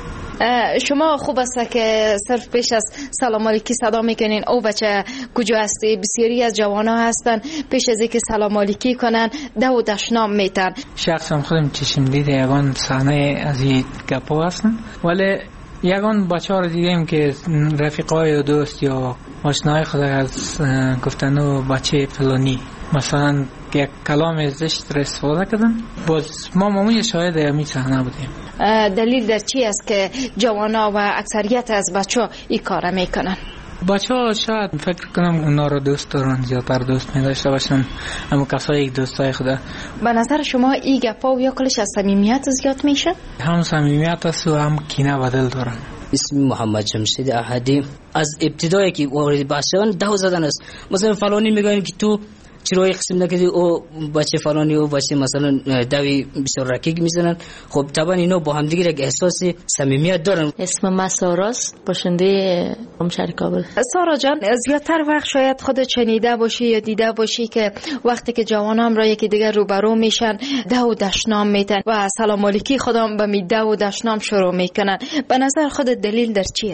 شما خوب است که صرف پیش از سلام علیکی صدا میکنین او بچه کجا هستی؟ بسیاری از جوانا هستن پیش از اینکه سلام علیکی کنن دو و دشنام میتن. شخصا خودم چشم دیده یگان صحنه از این گپا هستن، ولی یگان بچه ها رو دیدیم که رفیقای و دوست یا آشنای خود از گفتنو بچه فلانی مثلا یک کلام زشت را استفاده کردن، باز ما معمولی شاهد همین صحنه بودیم. دلیل در چی است که جوانا و اکثریت از بچه ها این کار میکنن؟ بچه ها شاید فکر کنم اونا رو دوست دارن، زیادتر دوست می داشته باشن، اما کسایی یک دوستای خدا. به نظر شما این گپا و یا کلش از صمیمیت زیاد میشه؟ هم صمیمیت است و هم کینه و دل دارن. اسم محمد جمشید احدی. از ابتدایی که وارد بحثان دو زدن است، مثلا فلانی میگن که تو چرا یک قسم نکردی او بچه فلانی او بچه مثلا دوی بسیار رکیک میزنن. خب طبعا اینا با هم دیگه یک احساس صمیمیت دارن. اسم من ساراست، باشنده شهر کابل. سارا جان، زیادتر وقت شاید خودت شنیده باشی یا دیده باشی که وقتی که جوانان را یکی دیگر روبرو میشن دو و دشنام میتن و سلام علیکی خودم به می دو و دشنام شروع میکنن. به نظر خودت دلیل در چی است؟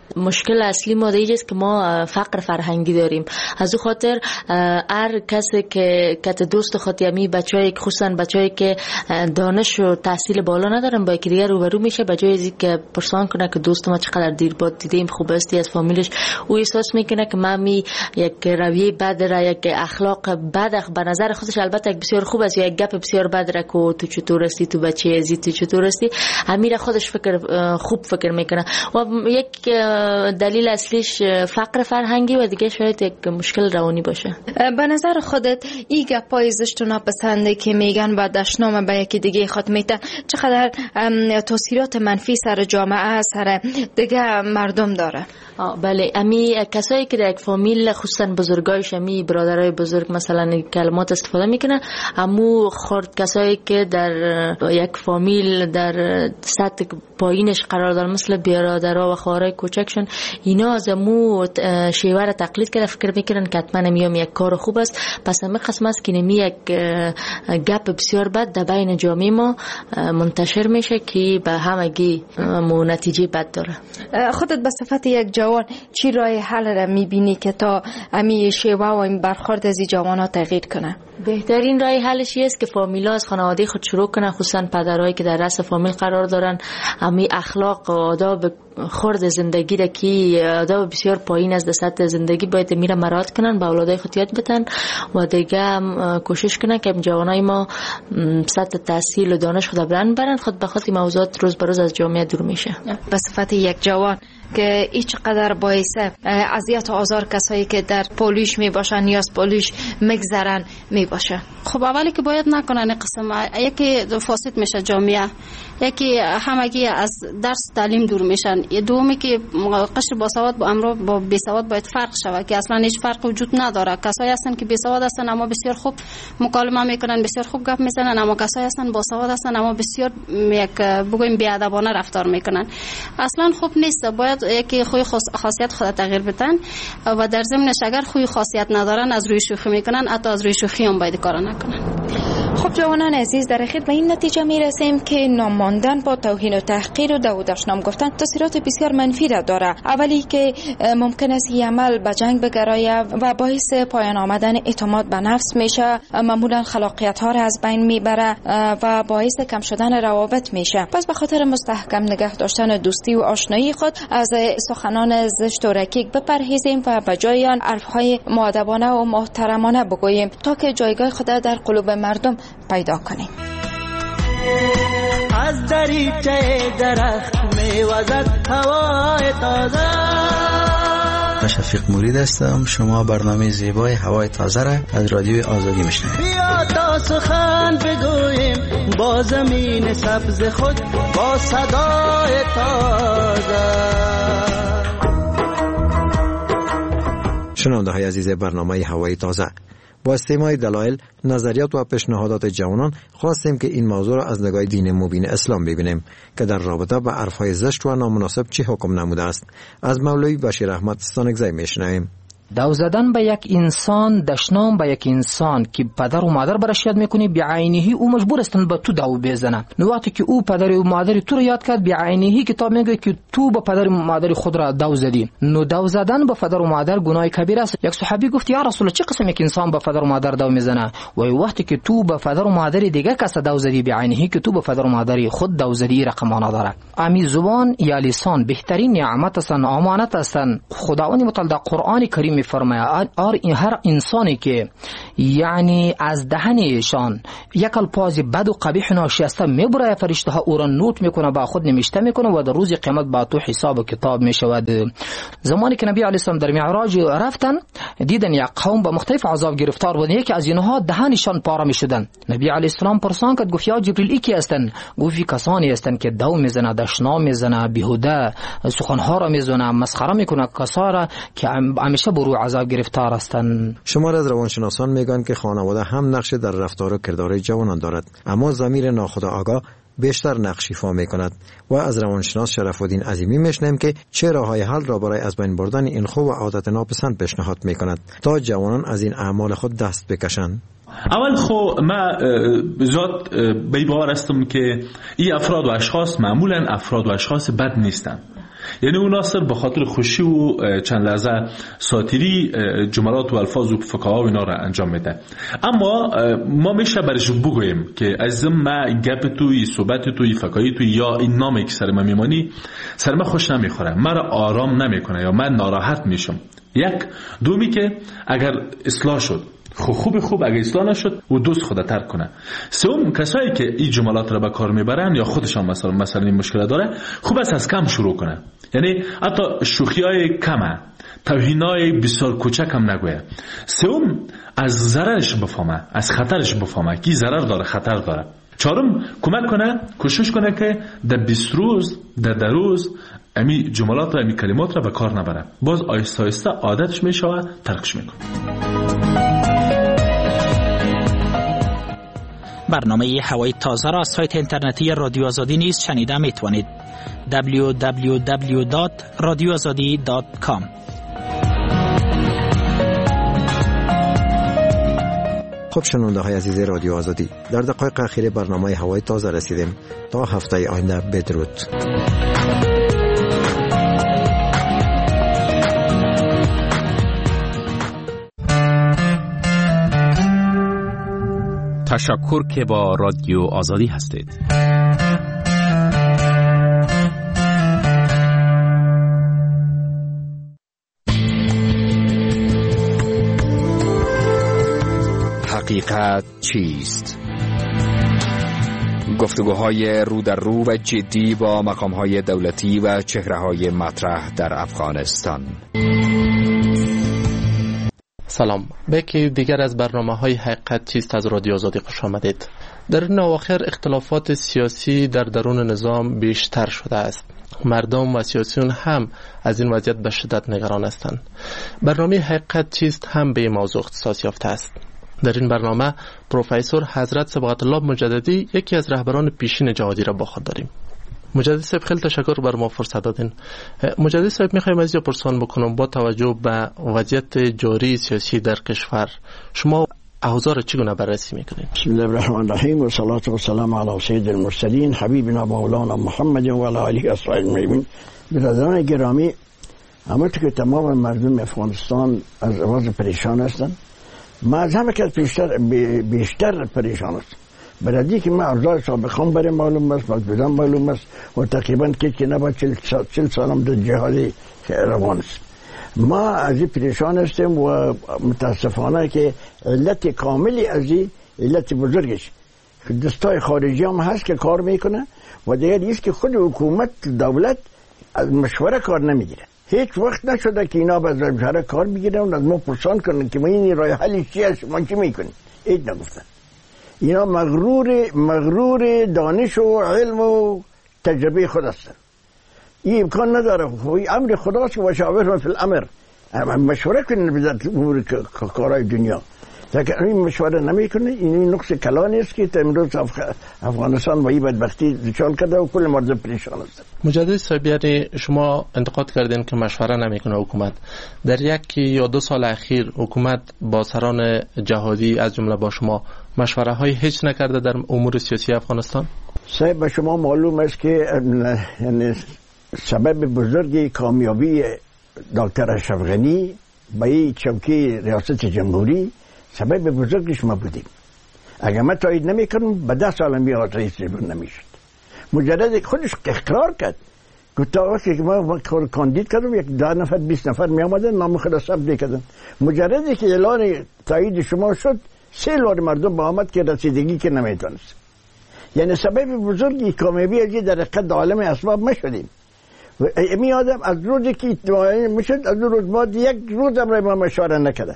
مشکل اصلی ما دیگه است که ما فقر فرهنگی داریم. از او خاطر هر کسی که کت دوست خود یمی بچه‌ای خصوصا بچه‌ای که دانش و تحصیل بالا ندارن با یکی دیگه روبرو میشه، به جای اینکه که پرسان کنه که دوست ما چقدر دیر بعد دیدیم خوب است از فامیلش، او احساس میکنه که من می یک رویه بد را، یک اخلاق بد به نظر خودش البته بسیار خوب است، یک گپ بسیار بد را که تو چطور هستی، تو بچه ازی، تو چطور هستی، امیر خودش فکر خوب فکر میکنه. و یک دلیل اصلیش فقر فرهنگی و دیگه شاید یک مشکل روانی باشه. به نظر خودت این گپای زشت و ناپسنده که میگن با دشنام به یکی دیگه خود میته چقدر تاثیرات منفی سر جامعه، سر دیگه مردم داره؟ بله، امی کسایی که در یک فامیل خصوصا بزرگایش، امی برادرای بزرگ مثلا کلمات استفاده میکنه، امو خرد کسایی که در یک فامیل در سطح پایینش قرار دارن مثل برادرها و خواهرای کوچکشون، اینا از امو شیوه را تقلید کرده، فکر میکنن که حتما میام یک کار خوب است. پس همه قسم است که نمی یک گپ بسیار بد در بین جامعه ما منتشر میشه که به همگی مو نتیجه بد داره. خودت به صفت یک جوان چی راه حل را میبینی که تا امی شیوه و این برخورد از جوان‌ها تغییر کنه؟ بهترین راه حلش است که فامیلا از خانواده خود شروع کنن، خصوصا پدرایی که در رأس فامیل قرار دارن، امی اخلاق و آداب خرد زندگی را که آداب بسیار پایین از سطح زندگی باید میره مراعات کنن، با اولادای خود یاد بدن و دیگه کوشش کنن که جوانای ما سطح تحصیل و دانش خود بلند برن، خود به خود موضوعات روز به روز از جامعه دور میشه. به صفت یک جوان که هیچ قدر باعث اذیت و آزار کسایی که در پولیش می باشن یا از پولیش میگذرن می باشه. خب اولی که باید نکنن قسم، یکی فاسد میشه جامعه، یکی همگی از درس تعلیم دور میشن، دومی که قشر باسواد با امرو با بیسواد باید فرق شود که اصلا هیچ فرق وجود نداره. کسایی هستن که بیسواد هستن اما بسیار خوب مکالمه میکنن، بسیار خوب گپ میزنن، اما کسایی هستن باسواد هستن اما بسیار یک بگویم بیادبانه رفتار میکنن. اصلا خوب نیست. باید یکی خوی خاصیت خود تغییر بدن و در ضمنش اگر خوی خاصیت ندارن از روی شوخی میکنن، حتی از روی شوخی هم باید کار نکنن. خب جوانان عزیز، در اخیر به این نتیجه میرسیم که نام ماندن با توهین و تحقیر و دعوتش نام گفتن تاثیرات بسیار منفی را داره. اولی که ممکن است این عمل به جنگ بگرایه و باعث پایان آمدن اعتماد به نفس میشه، معمولا خلاقیت ها را از بین میبره و باعث کم شدن روابط میشه. پس به خاطر مستحکم نگه داشتن دوستی و آشنایی خود از سخنان زشت و رکیک بپرهیزیم و به جای آن حرفهای مؤدبانه و محترمانه بگوییم تا که جایگاه خود در قلوب مردم پیدا کنیم. از دریچه درخت میوزد هوای تازه. من شفیق مرید هستم. شما برنامه زیبای هوای تازه را از رادیوی آزادی میشنوید. بیا تا سخن بگوییم با زمین سبز خود، با صدای تازه. شنونده های عزیز برنامه هوای تازه، با استماع دلایل، نظریات و پیشنهادات جوانان خواستیم که این موضوع را از نگاه دین مبین اسلام ببینیم که در رابطه با حرفهای زشت و نامناسب چه حکم نموده است. از مولوی بشیر احمد ستانکزی میشنویم. دو زدن به یک انسان، دشنام به یک انسان که پدر و مادر برش یاد میکنی، بعینهی او مجبور است به تو دو بزنه. نو وقتی که او پدر و مادر تو رو یاد کرد، بعینهی کتاب میگه که تو به پدر و مادر خود را دو زدی. نو دو زدن به پدر و مادر گناه کبیره است. یک صحابی گفت یا رسول الله، چه قسم یک انسان به پدر و مادر دو میزنه؟ و وقتی که تو به پدر و مادر دیگه کس دو زدی، بعینهی که تو به پدر و مادر خود دو زدی، رقم نداره. امی زبان یا لسان بهترین نعمت است، امانت است. خداوند متعال در قرآن کریم میفرماید آر این هر انسانی که یعنی از دهنشان یک الفاظ بد و قبیح ناشیسته میبره، فرشته ها او را نوت میکنه، با خود نمیشته میکنه و در روز قیامت با تو حساب و کتاب میشود. زمانی که نبی علیه السلام در معراج رفتن، دیدن یک قوم با مختلف عذاب گرفتار بودن، یکی از اینها دهنشان پاره میشدن. نبی علیه السلام پرسان کرد، گفت یا جبریل کی هستند؟ گفت کسانی هستند که دو میزنه، دشنا میزنه، بیهوده سخنها را میزنه، مسخره میکنه کسا را که همیشه برو عذاب گرفتار هستند. شمار از روانشناسان میگن که خانواده هم نقش در رفتار و کردار جوانان دارد، اما ضمیر ناخودآگاه بیشتر نقش ایفا میکند. و از روانشناس شرف الدین عظیمی میشنیم که چه راههای حل را برای از بین بردن این خو و عادت ناپسند پیشنهاد میکند تا جوانان از این اعمال خود دست بکشند. اول خو ما ذات به باور هستم که این افراد و اشخاص معمولا افراد و اشخاص بد نیستند. یعنی اون ناصر به خاطر خوشی و چند لحظه ساتیری جملات و الفاظ و فکاها و اینا را انجام میده. اما ما میشه برش بگوییم که از ما گپ توی صحبت توی فکایی توی یا این نامی که سر من میمانی سر من خوش نمیخوره، مرا آرام نمیکنه یا من ناراحت میشم. یک دومی که اگر اصلاح شد خوب خوب خوب، اگر اصلاح نشد و دوست خود ترک کنه. سوم کسایی که این جملات را به کار میبرن یا خودشان مثلا مثلا این مشکل داره، خوب است از کم شروع کنه. یعنی حتی شوخیای کمه، توهینای بسیار کوچک هم نگویه. سوم از ضررش بفهمه، از خطرش بفهمه که ضرر داره، خطر داره. چهارم کمک کنه، کوشش کنه که در بیست روز در در روز امی جملات و امی کلمات را به کار نبره. باز آیسته آیسته عادتش میشه و ترکش میکنه. برنامه هوای تازه را از سایت اینترنتی رادیو آزادی نیز شنیده میتوانید. دبلیو دبلیو دبلیو دات رادیو آزادی دات کام. خب شنونده های عزیز رادیو آزادی، در دقایق اخیر برنامه هوای تازه رسیدیم. تا هفته آینده بدرود. تشکر که با رادیو آزادی هستید. حقیقت چیست؟ گفتگوهای رو در رو و جدی با مقامهای دولتی و چهره‌های مطرح در افغانستان. سلام، به یکی دیگر از برنامه‌های حقیقت چیست از رادیو آزادی خوش آمدید. در این اواخر اختلافات سیاسی در درون نظام بیشتر شده است. مردم و سیاسیون هم از این وضعیت به شدت نگران هستند. برنامه حقیقت چیست هم به این موضوع اختصاص یافته است. در این برنامه پروفسور حضرت صبغت الله مجددی یکی از رهبران پیشین جهادی را با خود داریم. مجددی صاحب خیلی تشکر بر ما فرصت دادین. مجددی صاحب میخوایم از اینجا پرسان بکنم با توجه به وضعیت جاری سیاسی در کشور شما اوضاع را چگونه بررسی میکنید؟ بسم الله الرحمن الرحیم و صلوات و سلام علی سید المرسلین حبیبنا مولانا محمد و علی آله و اصحابه اجمعین. برادران گرامی، همونطور که تمام مردم افغانستان از وضع پریشان هستند، ما از همه کس بیشتر بیشتر پریشان است. برای که ما اوضاع سابقان برای معلوم است، مقدودان معلوم است و تقریبا که که نباید چل سالم در جهادی روان است. ما از این پریشان هستیم و متاسفانه که علت کاملی از این علت بزرگش دستای خارجی هم هست که کار میکنه و دیگر ایست که خود حکومت دولت از مشوره کار نمیگیره. هیچ وقت نشده که اینا باز مشوره کار بگیرن و از ما پرسان کنن که ما این راه حلی چی هست، ما چی میکنیم. هیچ نگفتن. اینا مغرور مغرور دانش و علم و تجربه خود هستن. این امکان نداره. امر خداست که مشاور فی الامر، مشوره کنن به امور کارهای دنیا. لیکن این مشوره نمیکنه. این نقص کلانی است که امروز افغانستان با این بدبختی دچار کرده و کل مردم پریشان است. مجدد صاحب، یعنی شما انتقاد کردین که مشوره نمیکنه حکومت. در یک یا دو سال اخیر حکومت با سران جهادی از جمله با شما مشوره های هیچ نکرده در امور سیاسی افغانستان؟ صاحب به شما معلوم است که یعنی سبب بزرگی کامیابی دکتر اشرف غنی به این چوکی ریاست جمهوری سبب بزرگش ما بودیم. اگر من تایید نمیکنم به ده سال میاد رئیس جمهور نمیشد. مجرد خودش اقرار کرد گفت وقتی که ما کاندید کردم یک ده نفر بیست نفر می آمدن نام خود ثبت میکردن. مجردی که اعلان تایید شما شد سه لار مردم با آمد که رسیدگی که نمیتونست. یعنی سبب بزرگی کامیابی از در قد عالم اسباب ما شدیم. و می آدم از روزی که میشد از روز بعد یک روز هم ما مشوره نکرده.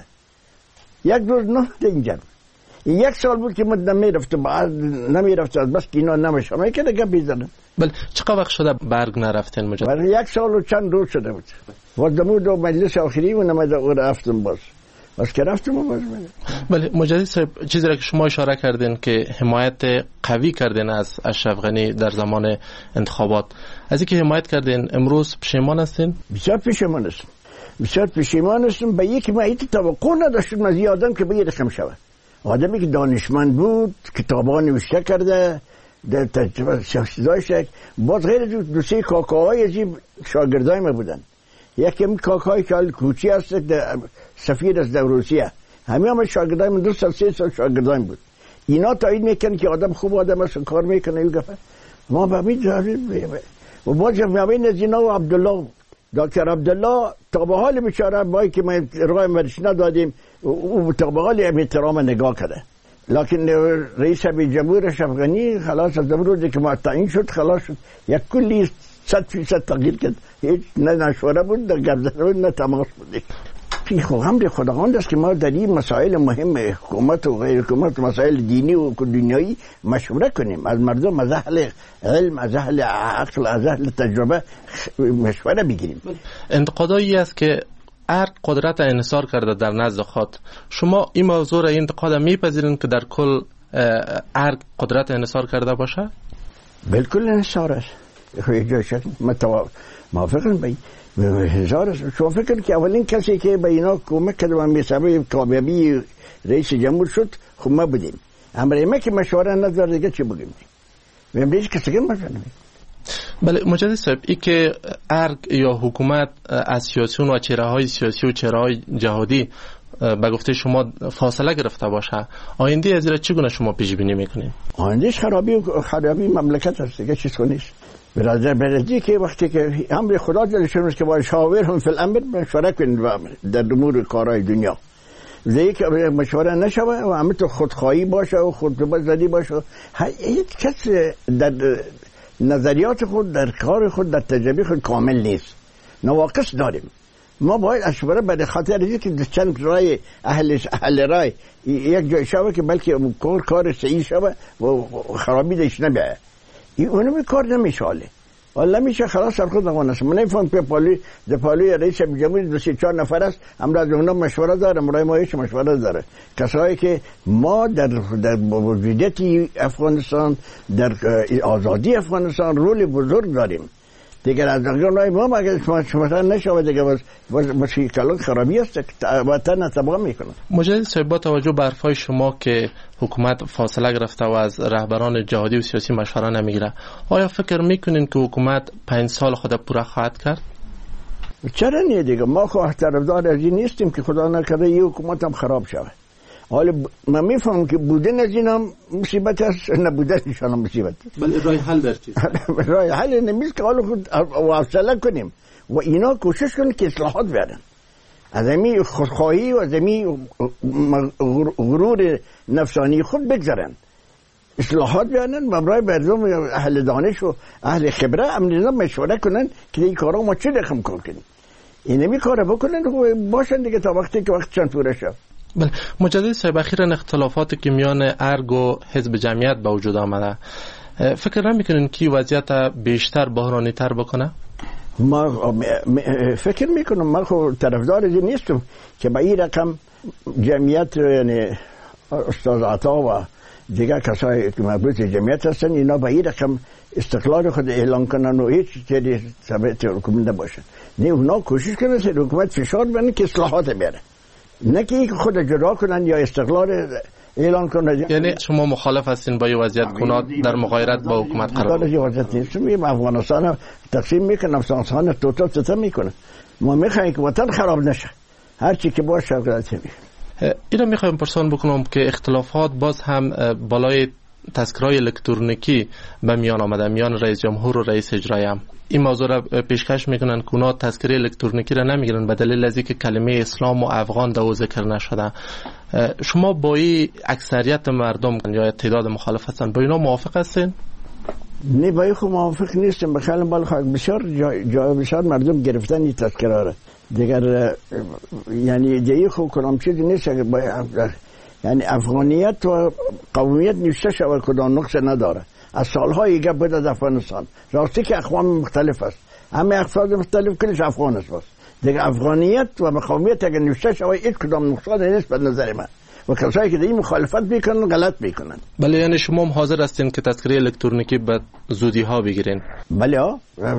یک روز نه اینجا یک سال بود که من نمیرفت بعد نمیرفت از بس که اینا نمیشه میکنه گپی زدن. بله چقدر وقت شده برگ نرفتن مجدد؟ برای یک سال و چند روز شده بود. وردمو دو مجلس آخری و نمیده او رفتم باز بس که رفتم باز بده. بله مجدد صاحب، چیزی را که شما اشاره کردین که حمایت قوی کردین از اشرف غنی در زمان انتخابات، از اینکه حمایت کردین امروز پشیمان هستین؟ بسیار پشیمان هستم. بسیار پشیمان هستم به یک ما توقع نداشتم از این آدم که به این رقم شود. آدمی که دانشمند بود، کتابا نوشته کرده، در تجربه شخصی داشت. باز غیر دو سه کاکاهای عجیب شاگردای ما بودن. یکی هم کاکای که کوچی هست سفیر از در روسیه، همه هم شاگردای من، دو سال سه سال شاگردای بود. اینا تایید میکنن که آدم خوب آدم است، کار میکنه. این گفت ما ببین و باز ببین از اینا و عبدالله دکتر عبدالله تا به حال بیچاره بایی که ما رای مرش ندادیم او تا به حال احترام نگاه کرده. لکن رئیس جمهورش افغانی خلاص از امروزی که ما تعیین شد خلاص شد، یک کلی صد فیصد تغییر کرد. هیچ نه نشوره بود، نه گردنه بود، نه تماس بود. فی امر خداوند است که ما در این مسائل مهم حکومت و غیر حکومت، مسائل دینی و دنیایی مشوره کنیم، از مردم، از اهل علم، از اهل عقل، از اهل تجربه مشوره بگیریم. انتقادایی است که ارگ قدرت انحصار کرده در نزد خود. شما این موضوع را، این انتقاد میپذیرین که در کل ارگ قدرت انحصار کرده باشه؟ بالکل انحصار است. موافقم بایی هزار است. شما فکر که اولین کسی که به اینا کمک کرد و میسبب کامیابی رئیس جمهور شد خب ما بودیم. اما ما که مشوره نداره دیگه چی بگیم؟ میگم کسی که مشوره نمیده. بله مجدد صاحب، ای که ارگ یا حکومت از سیاسیون و چهره های سیاسی و چهره های جهادی به گفته شما فاصله گرفته باشه، آینده از این چگونه شما پیش بینی میکنید؟ آیندهش خرابی و خرابی مملکت است دیگه، چیز نیست. برادر برادری که وقتی که امر خدا دلشون است که با شاورهم فی الامر مشوره کنید در امور کارهای دنیا. زی که مشوره نشوه و همه تو خودخواهی باشه و خودبزدی باشه، هیچ کس در نظریات خود، در کار خود، در تجربه خود کامل نیست. نواقص داریم. ما باید اشوره به خاطر اینکه که چند رای اهل اهل رای یک جای شوه که بلکه کار کار صحیح شوه و خرابی دش نبیه. این اونم کار نمیشاله. والله میشه خلاص سر خود نوانست. من نمیفهم که پالی در پالی رئیس جمهوری دو سه چهار نفر است، امروز از اونها مشوره داره، امروز ما هیچ مشوره داره. کسایی که ما در در موجودیت افغانستان، در آزادی افغانستان رول بزرگ داریم. دیگر از اونها ما اگر مشوره نشوه دیگه بس بس کلان خرابی است که وطن تباه میکنه. مجدد صاحب، با توجه به حرفای شما که حکومت فاصله گرفته و از رهبران جهادی و سیاسی مشوره نمیگیره، آیا فکر میکنین که حکومت پنج سال خود پورا خواهد کرد؟ چرا نه دیگه، ما خو طرفدار از این نیستیم که خدا نکنه این حکومت هم خراب شود. حالا من میفهمم که بودن از این هم مصیبت است، نبودنشان هم مصیبت است. ولی راه حل در چیست؟ راه حل نمیست که حالا خود حوصله کنیم و اینا کوشش کنیم که اصلاحات بیارن. از امی خودخواهی و از امی غرور نفسانی خود بگذارن، اصلاحات بیارن و برای مردم اهل دانش و اهل خبره امروز مشوره کنن که این کارا ما چه رقم کار کنیم. اینمی کارا بکنن و باشن دیگه تا وقتی که وقت چند پوره شد. بله مجدد صاحب، اخیراً اختلافاتی که میان ارگ و حزب جمعیت به وجود آمده، فکر نمیکنین که وضعیت بیشتر بحرانی تر بکنه؟ ما فکر میکنم، ما خود طرفدار این نیستم که به این رقم جمعیت، یعنی استاد عطا و دیگر کسایی که مربوط به جمعیت هستن، اینا به این رقم استقلال خود اعلان کنن و هیچ چیزی ثابت حکومت نباشه. نه اونا کوشش کنن که حکومت فشار بزنه که اصلاحات بیاره، نه که خود جدا کنن یا استقلال اعلان کنن. یعنی شما مخالف هستین با این وضعیت کنات در مغایرت با حکومت قرار داره؟ وضعیت نیست. می افغانستان تقسیم میکنه، افغانستان توتال توتال میکنه. ما میخوایم که وطن خراب نشه، هر چی که باشه غلطه میکنه. اینا میخوایم پرسان بکنم که اختلافات باز هم بالای تذکرهای الکترونیکی به میان آمده میان رئیس جمهور و رئیس اجرایی. هم این موضوع را پیشکش میکنن که اونا تذکره الکترونیکی را نمیگیرن به دلیل از اینکه کلمه اسلام و افغان در او ذکر نشده. شما با این اکثریت مردم یا تعداد مخالف هستن، با اینا موافق هستین؟ نه با این خود موافق نیستم. بخیالم بالا خواهد بسیار جای جا بسیار مردم گرفتن این تذکره را دیگر، یعنی دیگه خود کنم چیزی نیست. یعنی افغانیت و قومیت نوشته شود کدام نقص نداره. از سالهای گپ بود از افغانستان، راستی که اقوام مختلف است، همه افراد مختلف کلش افغان است. دیگه افغانیت و قومیت اگر نوشته شود هیچ کدام نقصان نیست به نظر من. و کسایی که این مخالفت میکنن غلط میکنن. بله یعنی شما حاضر هستین که تذکره الکترونیکی به زودی ها بگیرین؟ بله ها،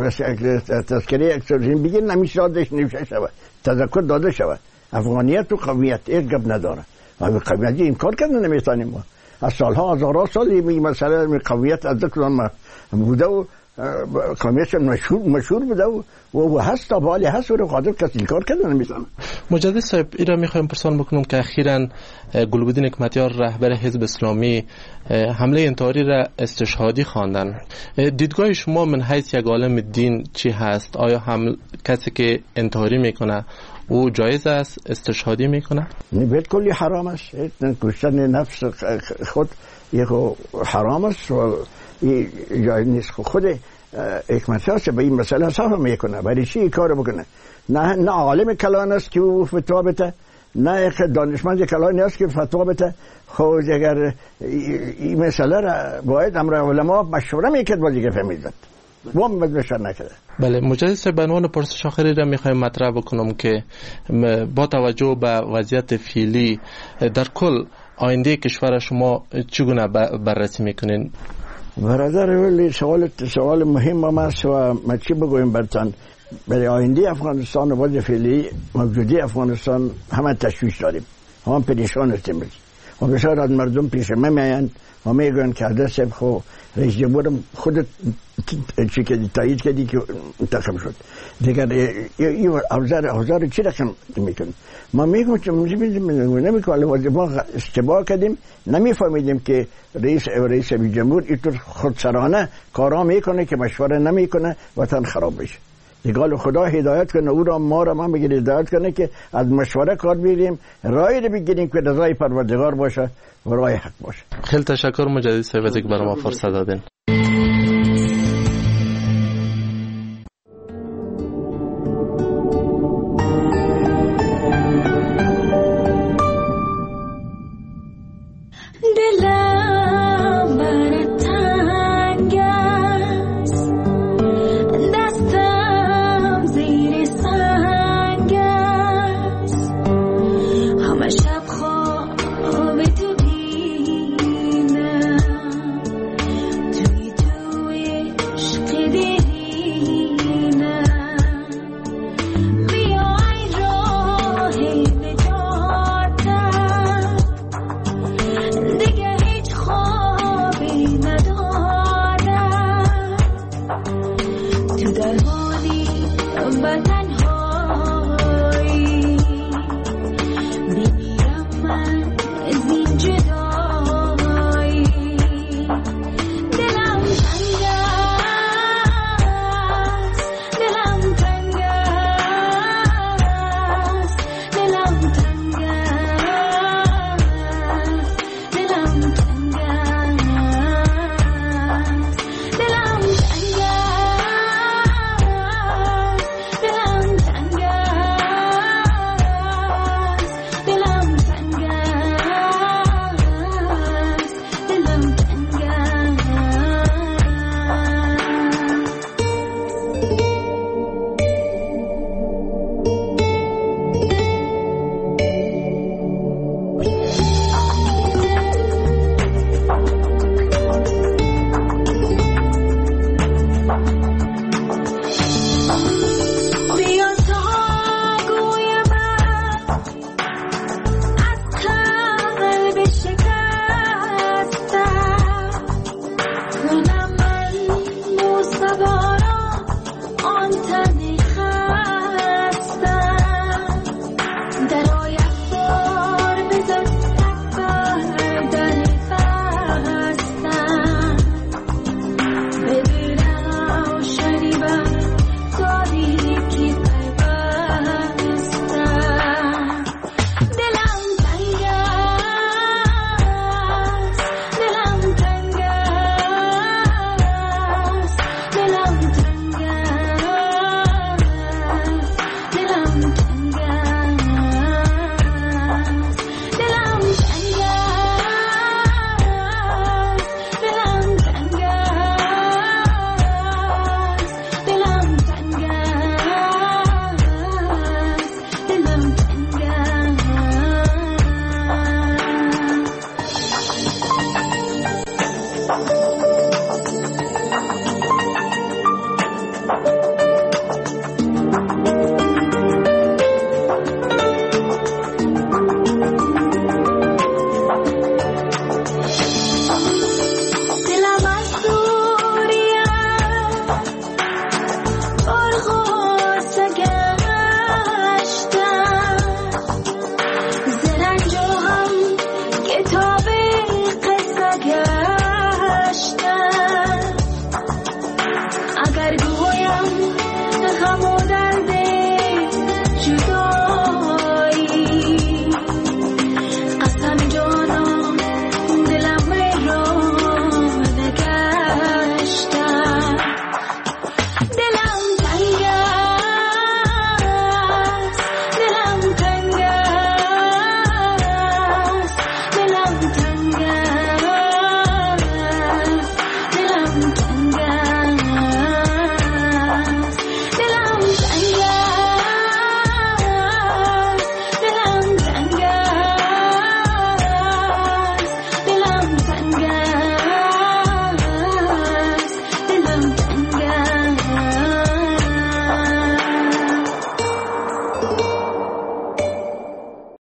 تذکره الکترونیکی بگیرین، همیشه دادش نوشته شود، تذکر داده شود. افغانیت و قومیت یک گپ نداره. ما قومیت این کار کردن نمیتونیم ما. از سالها هزارها سال این مسئله قومیت از ذکر بوده و قومیت مشهور مشهور بوده و و هست تا بالی هست و قادر کسی کار کردن نمیتونه. مجدد صاحب ایرا میخوایم پرسان بکنم که اخیراً گلبدین حکمتیار رهبر حزب اسلامی حمله انتحاری را استشهادی خواندن. دیدگاه شما من حیث یک عالم دین چی هست؟ آیا حمل کسی که انتحاری میکنه او جایز است استشهادی میکنه؟ بالکل حرام است. کشتن نفس خود یک حرام است و جایز نیست. خود حکمتیار به این مسئله صحبت میکنه برای چی کار بکنه؟ نه نه عالم کلان است که او فتوا بده، نه دانشمند کلانی است که فتوا بده. خب اگر این مسئله را باید امر علما مشوره میکرد با دیگه فهمیدند و مشوره نکرده. بله مجدد صاحب، به عنوان پرسش آخری را میخوایم مطرح بکنم که با توجه به وضعیت فعلی در کل آینده کشور شما چگونه بررسی میکنین؟ برادر ولی سوال سوال مهم است و ما چی بگویم برتان. برای آینده افغانستان و وضع فعلی موجودی افغانستان همه تشویش داریم، هم پریشان هستیم و بسیار از مردم پیش ما میآیند و میگویند که حضرت صاحب خو رئیس جمهور خود چی که تایید کردی که منتخب شد دیگر این اوزار اوزار چی رقم میکنه؟ ما میگم که نمیکنه ما اشتباه کردیم، نمیفهمیدیم که رئیس رئیس جمهور اینطور خودسرانه کارا میکنه که مشوره نمیکنه وطن خراب بشه. دیگه خدا هدایت کنه او را ما را ما بگیریم هدایت کنه که از مشوره کار بگیریم، رای رو بگیریم که رضای پروردگار باشه و رای حق باشه. خیلی تشکر مجدد صاحب از اینکه برای ما فرصت دادین.